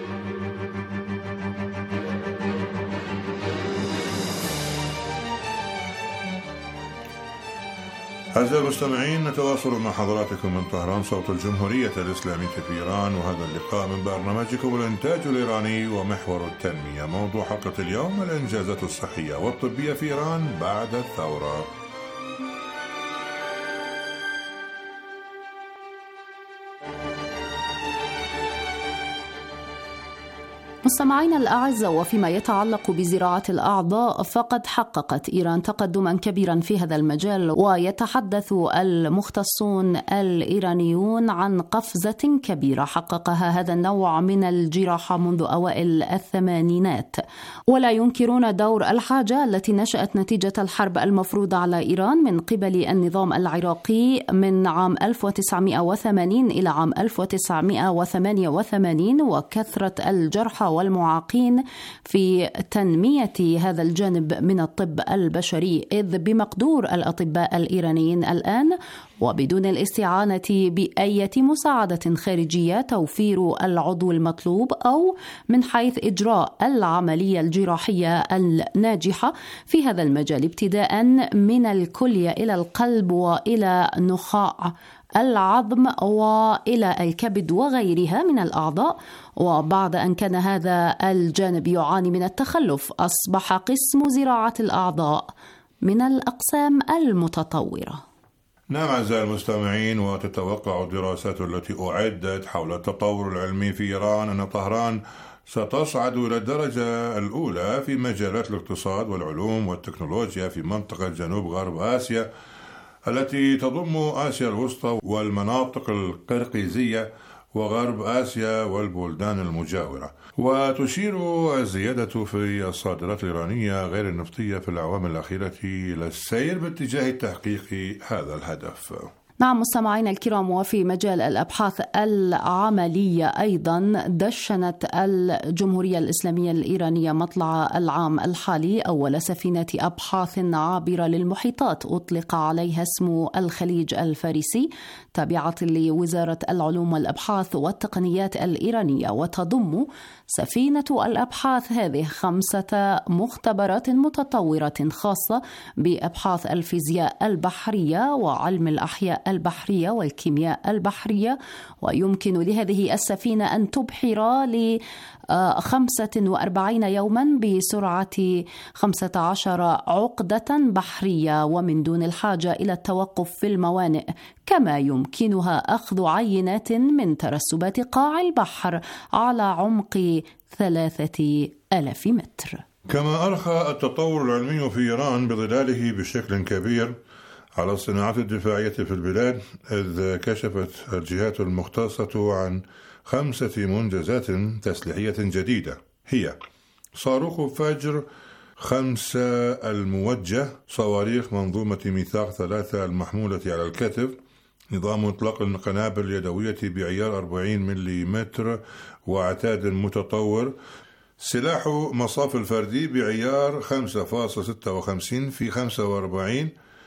أعزائي المستمعين، نتواصل مع حضراتكم من طهران صوت الجمهورية الإسلامية في إيران، وهذا اللقاء من برنامجكم الإنتاج الإيراني ومحور التنمية. موضوع حلقة اليوم: الإنجازات الصحية والطبية في إيران بعد الثورة. مستمعينا الأعزاء، وفيما يتعلق بزراعة الأعضاء فقد حققت إيران تقدما كبيرا في هذا المجال، ويتحدث المختصون الإيرانيون عن قفزة كبيرة حققها هذا النوع من الجراحة منذ أوائل الثمانينات، ولا ينكرون دور الحاجة التي نشأت نتيجة الحرب المفروضة على إيران من قبل النظام العراقي من عام ألف وتسعمائة وثمانين إلى عام ألف وتسعمائة وثمانية وثمانين، وكثرة الجرحى والمعاقين في تنمية هذا الجانب من الطب البشري، إذ بمقدور الأطباء الإيرانيين الآن وبدون الاستعانة بأي مساعدة خارجية توفير العضو المطلوب أو من حيث إجراء العملية الجراحية الناجحة في هذا المجال، ابتداء من الكلية إلى القلب وإلى نخاع العظم وإلى الكبد وغيرها من الأعضاء. وبعد أن كان هذا الجانب يعاني من التخلف، أصبح قسم زراعة الأعضاء من الأقسام المتطورة. نعم أعزائي المستمعين، وتتوقع الدراسات التي أعدت حول التطور العلمي في إيران أن طهران ستصعد إلى الدرجة الأولى في مجالات الاقتصاد والعلوم والتكنولوجيا في منطقة جنوب غرب آسيا التي تضم آسيا الوسطى والمناطق القرقيزية وغرب آسيا والبلدان المجاورة. وتشير الزيادة في الصادرات الإيرانية غير النفطية في الأعوام الأخيرة إلى السير باتجاه تحقيق هذا الهدف. نعم مستمعينا الكرام، وفي مجال الأبحاث العملية أيضا دشنت الجمهورية الإسلامية الإيرانية مطلع العام الحالي أول سفينة أبحاث عابرة للمحيطات أطلق عليها اسم الخليج الفارسي، تابعة لوزارة العلوم والأبحاث والتقنيات الإيرانية، وتضم سفينة الأبحاث هذه خمسة مختبرات متطورة خاصة بأبحاث الفيزياء البحرية وعلم الأحياء البحرية والكيمياء البحرية، ويمكن لهذه السفينة أن تبحر ل خمسة وأربعين يوما بسرعة خمسة عشر عقدة بحرية ومن دون الحاجة إلى التوقف في الموانئ، كما يمكنها أخذ عينات من ترسبات قاع البحر على عمق ثلاثة آلاف متر. كما أرخى التطور العلمي في إيران بظلاله بشكل كبير على الصناعات الدفاعية في البلاد، إذ كشفت الجهات المختصة عن خمسة منجزات تسليحية جديدة، هي صاروخ فجر خمسة الموجه، صواريخ منظومة ميثاق ثلاثة المحمولة على الكتف، نظام إطلاق القنابل اليدوية بعيار أربعين مليمتر وعتاد متطور، سلاح مصاف الفردي بعيار خمسة فاصلة ستة وخمسين في خمسة وأربعين،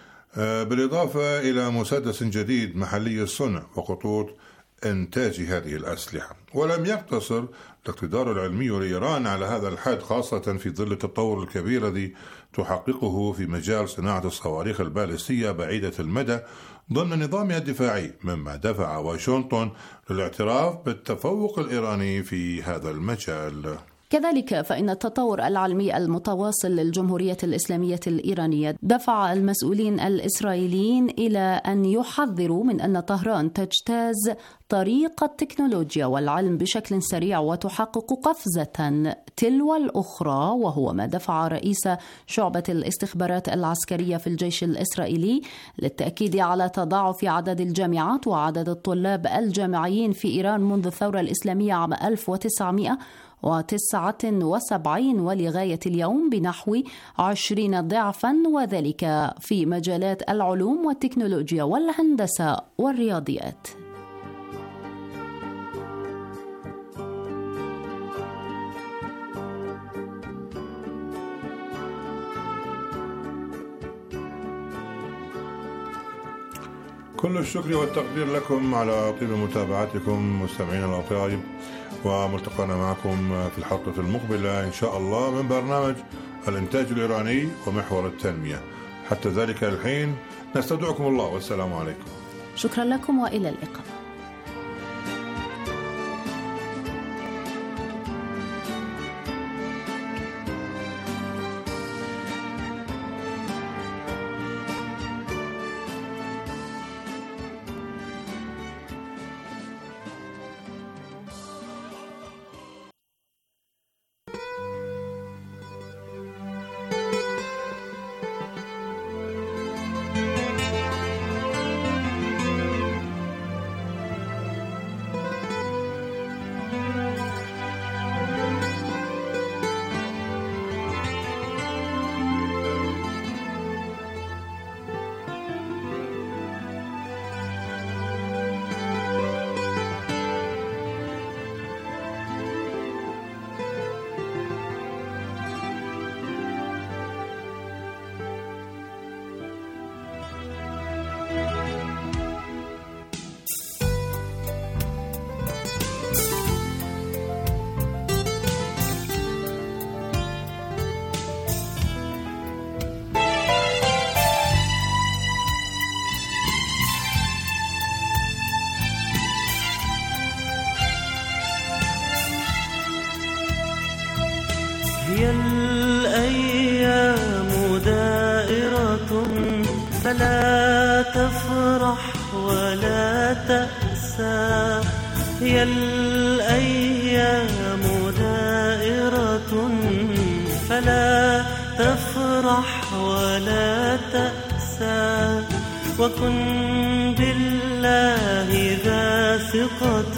بالإضافة إلى مسدس جديد محلي الصنع وخطوط إنتاج هذه الأسلحة. ولم يقتصر الاقتدار العلمي لإيران على هذا الحد، خاصة في ظل التطور الكبير الذي تحققه في مجال صناعة الصواريخ البالستية بعيدة المدى ضمن نظامها الدفاعي، مما دفع واشنطن للاعتراف بالتفوق الإيراني في هذا المجال. كذلك فإن التطور العلمي المتواصل للجمهورية الإسلامية الإيرانية دفع المسؤولين الإسرائيليين إلى أن يحذروا من أن طهران تجتاز طريق التكنولوجيا والعلم بشكل سريع وتحقق قفزة تلو الأخرى، وهو ما دفع رئيس شعبة الاستخبارات العسكرية في الجيش الإسرائيلي للتأكيد على تضاعف عدد الجامعات وعدد الطلاب الجامعيين في إيران منذ الثورة الإسلامية عام ألف وتسعمائة وتسعة وسبعين ولغاية اليوم بنحو عشرين ضعفا، وذلك في مجالات العلوم والتكنولوجيا والهندسة والرياضيات. كل الشكر والتقدير لكم على طيب متابعتكم مستمعين الأطيب، وملتقانا معكم في الحلقة المقبلة إن شاء الله من برنامج الإنتاج الإيراني ومحور التنمية. حتى ذلك الحين نستودعكم الله والسلام عليكم. شكرا لكم وإلى اللقاء. هي الأيام دائرة فلا تفرح ولا تأسى. هي الأيام دائرة فلا تفرح ولا تأسى. وكن بالله ذا ثقة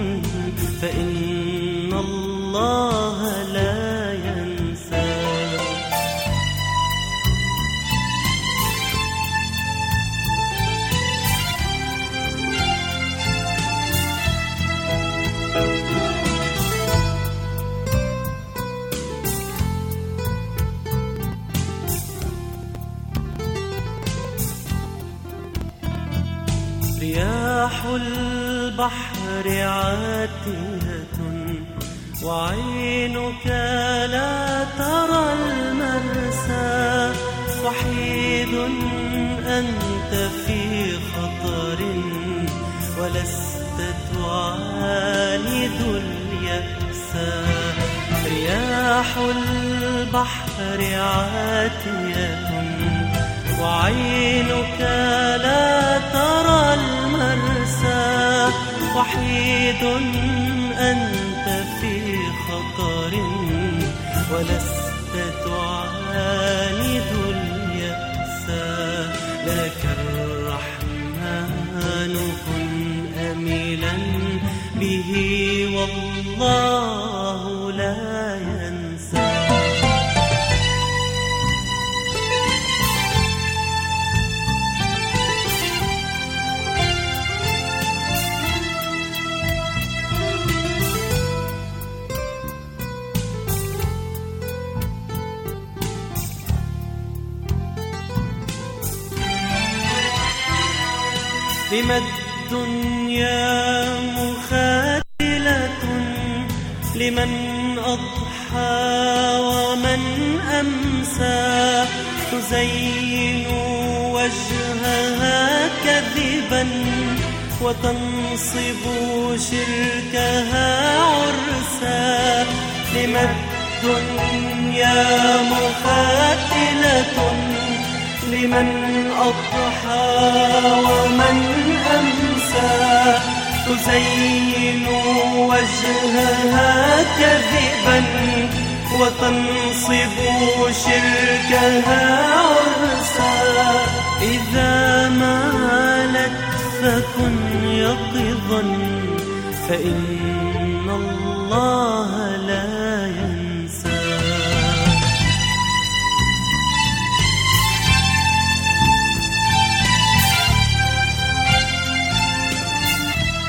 فإن الله لا ينسى. رياح البحر عاتية وعينك لا ترى المرسى. وحيد أنت في خطر ولست تعاند اليأسى. رياح البحر عاتية وعينك لا ترى المرسى. وحيد أنت في خطر ولست تعاند اليأسى. لك الرحمن كن أملا به والله لا ينسى. لما الدنيا مخاتلة لمن أضحى ومن أمسى. تزين وجهها كذبا وتنصب شركها عرسا. لما الدنيا مخاتلة لمن أضحى ومن أمسى. تزين وجهها كذبا وتنصب شركها عرسا. إذا مالت فكن يقظا فإن الله لا